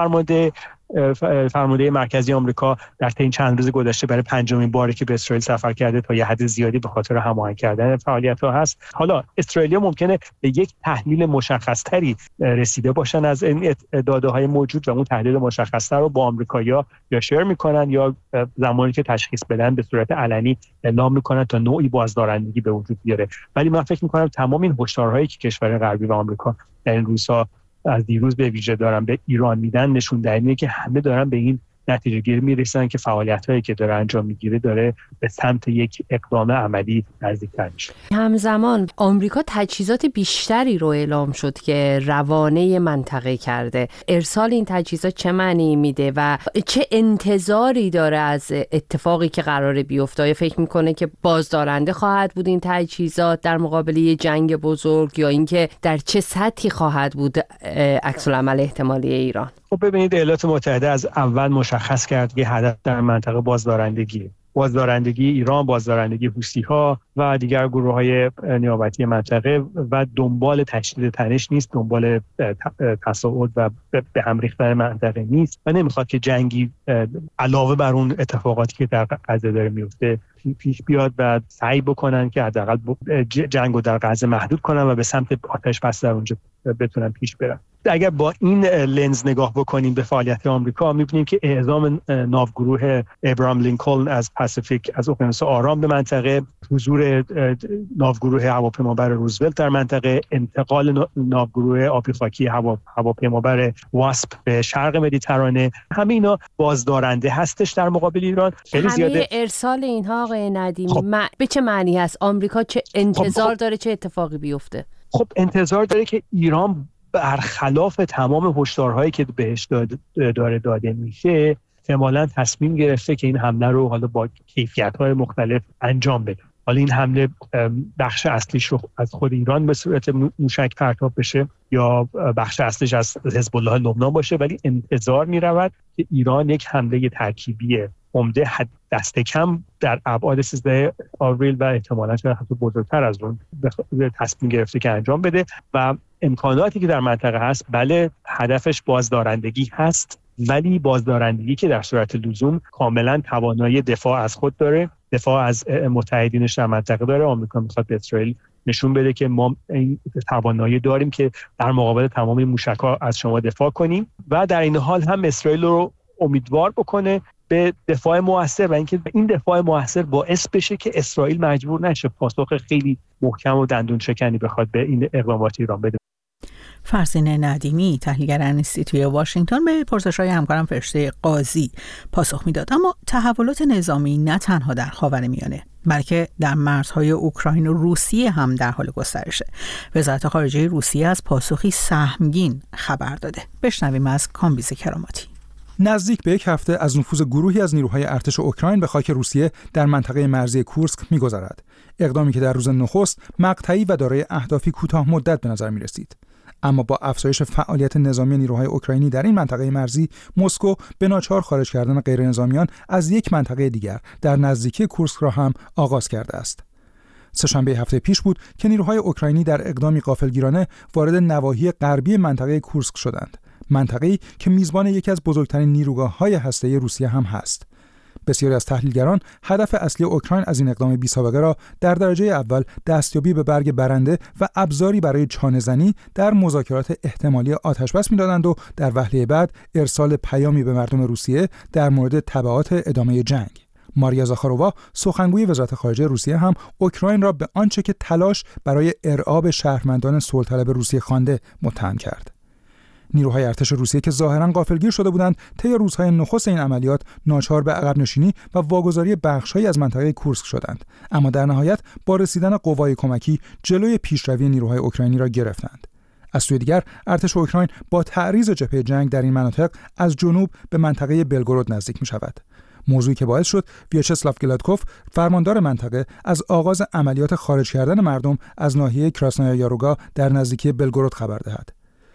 فرمانده مرکزی آمریکا در طی چند روز گذشته برای 5مین باری که به اسرائیل سفر کرده تا یه حد زیادی به خاطر هماهنگ کردن فعالیت‌ها هست. حالا اسرائیلیا ممکنه به یک تحلیل مشخص‌تری رسیده باشن از این داده‌های موجود و اون تحلیل مشخص‌تر رو با آمریکایی‌ها یا شیر می‌کنن یا زمانی که تشخیص بدن به صورت علنی اعلام می‌کنن تا نوعی بازدارندگی به وجود بیاره. ولی من فکر می‌کنم تمام این هشدارهایی که کشور غربی و آمریکا در این روزها از دیروز به ویژه دارن به ایران میدن نشون دهنده که همه دارن به این نتیجه گیری میرسن که فعالیت‌هایی که داره انجام میگیره داره به سمت یک اقدام عملی نزدیک‌تر میشه. همزمان آمریکا تجهیزات بیشتری رو اعلام شد که روانه منطقه کرده. ارسال این تجهیزات چه معنی میده و چه انتظاری داره از اتفاقی که قراره بیفته؟ فکر میکنه که بازدارنده خواهد بود این تجهیزات در مقابل یه جنگ بزرگ یا اینکه در چه سطحی خواهد بود عکس العمل احتمالی ایران؟ خب ببینید ایالات متحده از اول مشخص کرد که هدف در منطقه بازدارندگی ایران، بازدارندگی حوثی‌ها و دیگر گروه‌های نیابتی منطقه و دنبال تشدید تنش نیست، دنبال تصاعد و به هم ریختن منطقه نیست و نمیخواد که جنگی علاوه بر اون اتفاقاتی که در غزه داره میفته پیش بیاد و سعی بکنن که حداقل جنگو در غزه محدود کنن و به سمت آتش بس در اونجا بتونن پیش برن. اگر با این لنز نگاه بکنیم به فعالیت آمریکا می‌بینیم که اعزام ناوگروه ابراهام لینکلن از پاسیفیک از اقیانوس آرام به منطقه، حضور ناوگروه هواپیمابر روزولت در منطقه، انتقال ناوگروه آبی خاکی هواپیمابر واسپ به شرق مدیترانه، همه اینا بازدارنده هستش در مقابل ایران. خیلی زیاده ارسال اینها آقای ندیمی به چه معنی هست؟ آمریکا چه انتظار داره چه اتفاقی بیفته؟ خب انتظار داره که ایران برخلاف تمام هشدارهایی که بهش داده میشه احتمالاً تصمیم گرفته که این حمله رو حالا با کیفیت‌های مختلف انجام بده. حالا این حمله بخش اصلیش رو از خود ایران به صورت موشک پرتاب بشه یا بخش اصلیش از حزب الله لبنان باشه، ولی انتظار می‌رود که ایران یک حمله ترکیبی عمده دست کم در ابعاد 13 آوریل و احتمالاً شاید حتی بزرگتر از اون تصمیم گرفته که انجام بده و امکاناتی که در منطقه هست، بله هدفش بازدارندگی هست ولی بازدارندگی که در صورت لزوم کاملا توانایی دفاع از خود داره، دفاع از متحدینش در منطقه داره. آمریکا میخواد به اسرائیل نشون بده که ما این توانایی داریم که در مقابل تمام موشک‌ها از شما دفاع کنیم و در این حال هم اسرائیل رو امیدوار بکنه به دفاع موثر و اینکه این دفاع موثر باعث بشه که اسرائیل مجبور نشه پاسخ خیلی محکم و دندون شکنی بخواد به این اقدامات ایران بده. فرزین ندیمی، تحلیلگر انستیتوی واشنگتن، به پرسش‌های همکارم فرشته قاضی پاسخ میداد. اما تحولات نظامی نه تنها در خاورمیانه بلکه در مرزهای اوکراین و روسیه هم در حال گسترشه. وزارت خارجه روسیه از پاسخی سهمگین خبر داده. بشنویم از کامبیز کراماتی. نزدیک به یک هفته از نفوذ گروهی از نیروهای ارتش اوکراین به خاک روسیه در منطقه مرزی کورسک می‌گذرد. اقدامی که در روز نخست مقطعی و دارای اهدافی کوتاه مدت به نظر می‌رسید. اما با افزایش فعالیت نظامی نیروهای اوکراینی در این منطقه مرزی، مسکو به ناچار خارج کردن غیرنظامیان از یک منطقه دیگر در نزدیکی کورسک را هم آغاز کرده است. سه‌شنبه هفته پیش بود که نیروهای اوکراینی در اقدامی غافلگیرانه وارد نواحی غربی منطقه کورسک شدند. منطقه‌ای که میزبان یکی از بزرگترین نیروگاه‌های هسته‌ای روسیه هم هست. بسیاری از تحلیلگران هدف اصلی اوکراین از این اقدام بی‌سابقه را در درجه اول دستیابی به برگ برنده و ابزاری برای چانه‌زنی در مذاکرات احتمالی آتش‌بس می‌دادند و در وهله بعد ارسال پیامی به مردم روسیه در مورد تبعات ادامه جنگ. ماریا زاخارووا، سخنگوی وزارت خارجه روسیه، هم اوکراین را به آنچه که تلاش برای ارعاب شهروندان صلح‌طلب روسیه خوانده متهم کرد. نیروهای ارتش روسیه که ظاهراً غافلگیر شده بودند، طی روزهای نخست این عملیات ناچار به عقب نشینی و واگذاری بخش‌هایی از منطقه کورسک شدند، اما در نهایت با رسیدن قوای کمکی جلوی پیشروی نیروهای اوکراینی را گرفتند. از سوی دیگر ارتش اوکراین با تعریض جبهه جنگ در این مناطق از جنوب به منطقه بلگورود نزدیک می‌شود. موضوعی که باعث شد ویاچسلاو گلادکوف، فرماندار منطقه، از آغاز عملیات خارج کردن مردم از ناحیه کراسنایا یاروگا در نزدیکی بلگورود خبر دهد.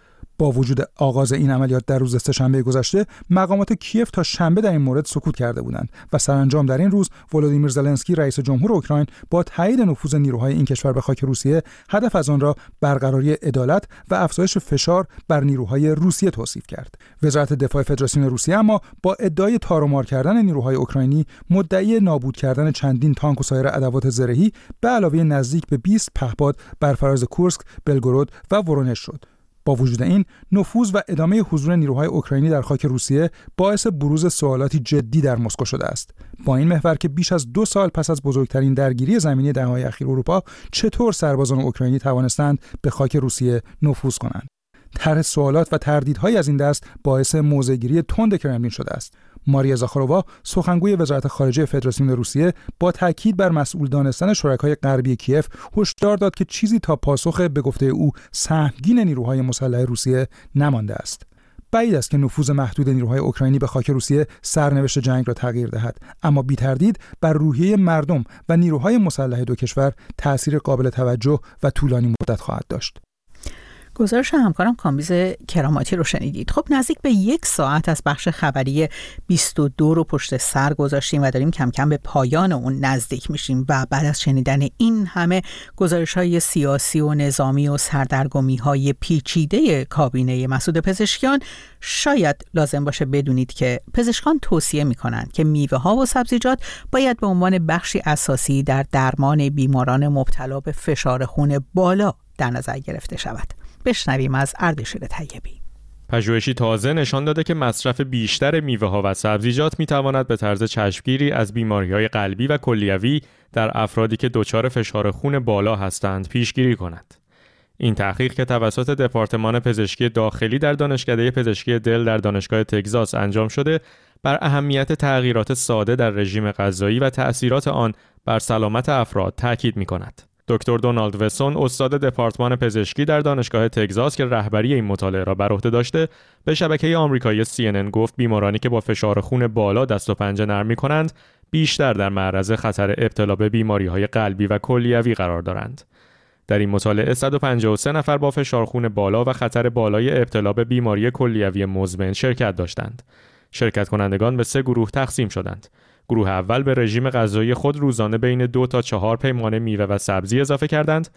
با وجود آغاز این عملیات در روز سه‌شنبه گذشته، مقامات کیف تا شنبه در این مورد سکوت کرده بودند و سرانجام در این روز ولودیمیر زلنسکی، رئیس جمهور اوکراین، با تایید نفوذ نیروهای این کشور به خاک روسیه، هدف از آن را برقراری عدالت و افزایش فشار بر نیروهای روسیه توصیف کرد. وزارت دفاع فدراسیون روسیه اما با ادعای تارومار کردن نیروهای اوکراینی، مدعی نابود کردن چندین تانک و سایر ادوات زرهی به علاوه نزدیک به 20 پهپاد بر فراز کورسک، بلگورود و ورونژ شد. با وجود این، نفوذ و ادامه حضور نیروهای اوکراینی در خاک روسیه باعث بروز سوالاتی جدی در مسکو شده است. با این محور که بیش از 2 سال پس از بزرگترین درگیری زمینی دهه‌های اخیر اروپا، چطور سربازان اوکراینی توانستند به خاک روسیه نفوذ کنند؟ طرح سوالات و تردیدهای از این دست باعث موضع‌گیری تند کرملین شده است. ماریا زاخارووا، سخنگوی وزارت خارجه فدراسیون روسیه، با تاکید بر مسئول دانستن شرکای غربی کیف، هشدار داد که چیزی تا پاسخ به گفته او سهمگین نیروهای مسلح روسیه نمانده است. بعید است که نفوذ محدود نیروهای اوکراینی به خاک روسیه سرنوشت جنگ را تغییر دهد، اما بی تردید بر روحیه مردم و نیروهای مسلح دو کشور تأثیر قابل توجه و طولانی مدت خواهد داشت. گزارش همکارم کامبیز کراماتی رو شنیدید. خب نزدیک به 1 ساعت از بخش خبری 22 رو پشت سر گذاشتیم و داریم کم کم به پایان اون نزدیک میشیم و بعد از شنیدن این همه گزارش‌های سیاسی و نظامی و سردرگمی‌های پیچیده کابینه مسعود پزشکیان، شاید لازم باشه بدونید که پزشکان توصیه می‌کنند که میوه‌ها و سبزیجات باید به عنوان بخشی اساسی در درمان بیماران مبتلا به فشار خون بالا در نظر گرفته شود. بشنویم از اردشیر طیبی. پژوهشی تازه نشان داده که مصرف بیشتر میوه‌ها و سبزیجات می‌تواند به طرز چشمگیری از بیماری‌های قلبی و کلیوی در افرادی که دچار فشار خون بالا هستند پیشگیری کند. این تحقیق که توسط دپارتمان پزشکی داخلی در دانشکده پزشکی دل در دانشگاه تگزاس انجام شده، بر اهمیت تغییرات ساده در رژیم غذایی و تأثیرات آن بر سلامت افراد تاکید می‌کند. دکتر دونالد وسون، استاد دپارتمان پزشکی در دانشگاه تگزاس که رهبری این مطالعه را بر عهده داشته، به شبکه آمریکایی CNN گفت بیمارانی که با فشار خون بالا دست و پنجه نرم می‌کنند بیشتر در معرض خطر ابتلا به بیماری‌های قلبی و کلیوی قرار دارند. در این مطالعه 153 نفر با فشار خون بالا و خطر بالای ابتلا به بیماری کلیوی مزمن شرکت داشتند. شرکت کنندگان به 3 گروه تقسیم شدند. گروه اول به رژیم غذایی خود روزانه بین 2 تا 4 پیمانه میوه و سبزی اضافه کردند.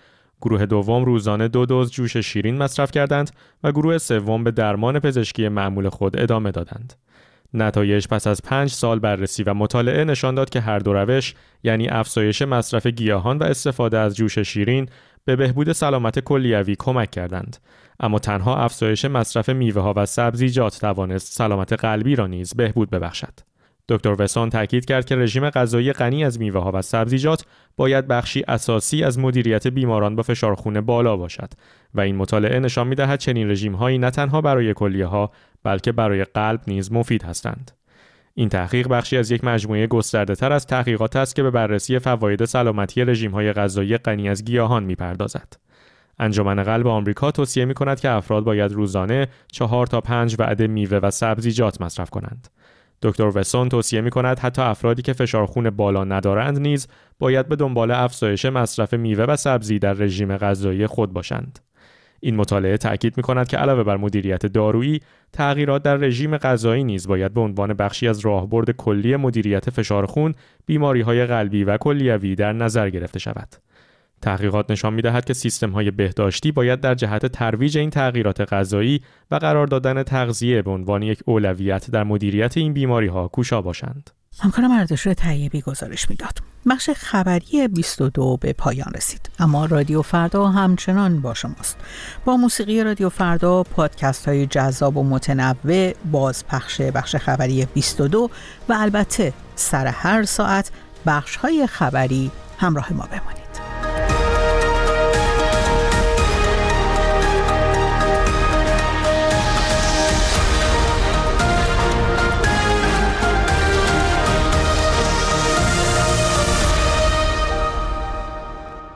گروه دوم روزانه 2 دوز جوش شیرین مصرف کردند و گروه سوم به درمان پزشکی معمول خود ادامه دادند. نتایج پس از 5 سال بررسی و مطالعه نشان داد که هر دو روش، یعنی افزایش مصرف گیاهان و استفاده از جوش شیرین، به بهبود سلامت کلیوی کمک کردند. اما تنها افزایش مصرف میوه‌ها و سبزیجات توانست سلامت قلبی را نیز بهبود ببخشد. دکتر وسون تاکید کرد که رژیم غذایی غنی از میوه‌ها و سبزیجات باید بخشی اساسی از مدیریت بیماران با فشار خون بالا باشد و این مطالعه نشان می‌دهد چنین رژیم‌هایی نه تنها برای کلیه‌ها بلکه برای قلب نیز مفید هستند. این تحقیق بخشی از یک مجموعه گسترده‌تر از تحقیقات است که به بررسی فواید سلامتی رژیم‌های غذایی غنی از گیاهان می‌پردازد. انجمن قلب آمریکا توصیه می‌کند که افراد باید روزانه 4 تا 5 وعده میوه و سبزیجات مصرف کنند. دکتر وسون توصیه می‌کند حتی افرادی که فشار خون بالا ندارند نیز باید به دنبال افزایش مصرف میوه و سبزی در رژیم غذایی خود باشند. این مطالعه تأکید می‌کند که علاوه بر مدیریت دارویی، تغییرات در رژیم غذایی نیز باید به عنوان بخشی از راهبرد کلی مدیریت فشار خون، بیماری‌های قلبی و کلیوی در نظر گرفته شود. تحقیقات نشان می‌دهد که سیستم‌های بهداشتی باید در جهت ترویج این تغییرات غذایی و قرار دادن تغذیه به عنوان یک اولویت در مدیریت این بیماری‌ها کوشا باشند. همکارم اردشیر طیبی گزارش میداد. بخش خبری 22 به پایان رسید، اما رادیو فردا همچنان با شماست. با موسیقی رادیو فردا، پادکست های جذاب و متنوع، بازپخش بخش خبری 22 و البته سر هر ساعت بخش های خبری همراه ما بمانید.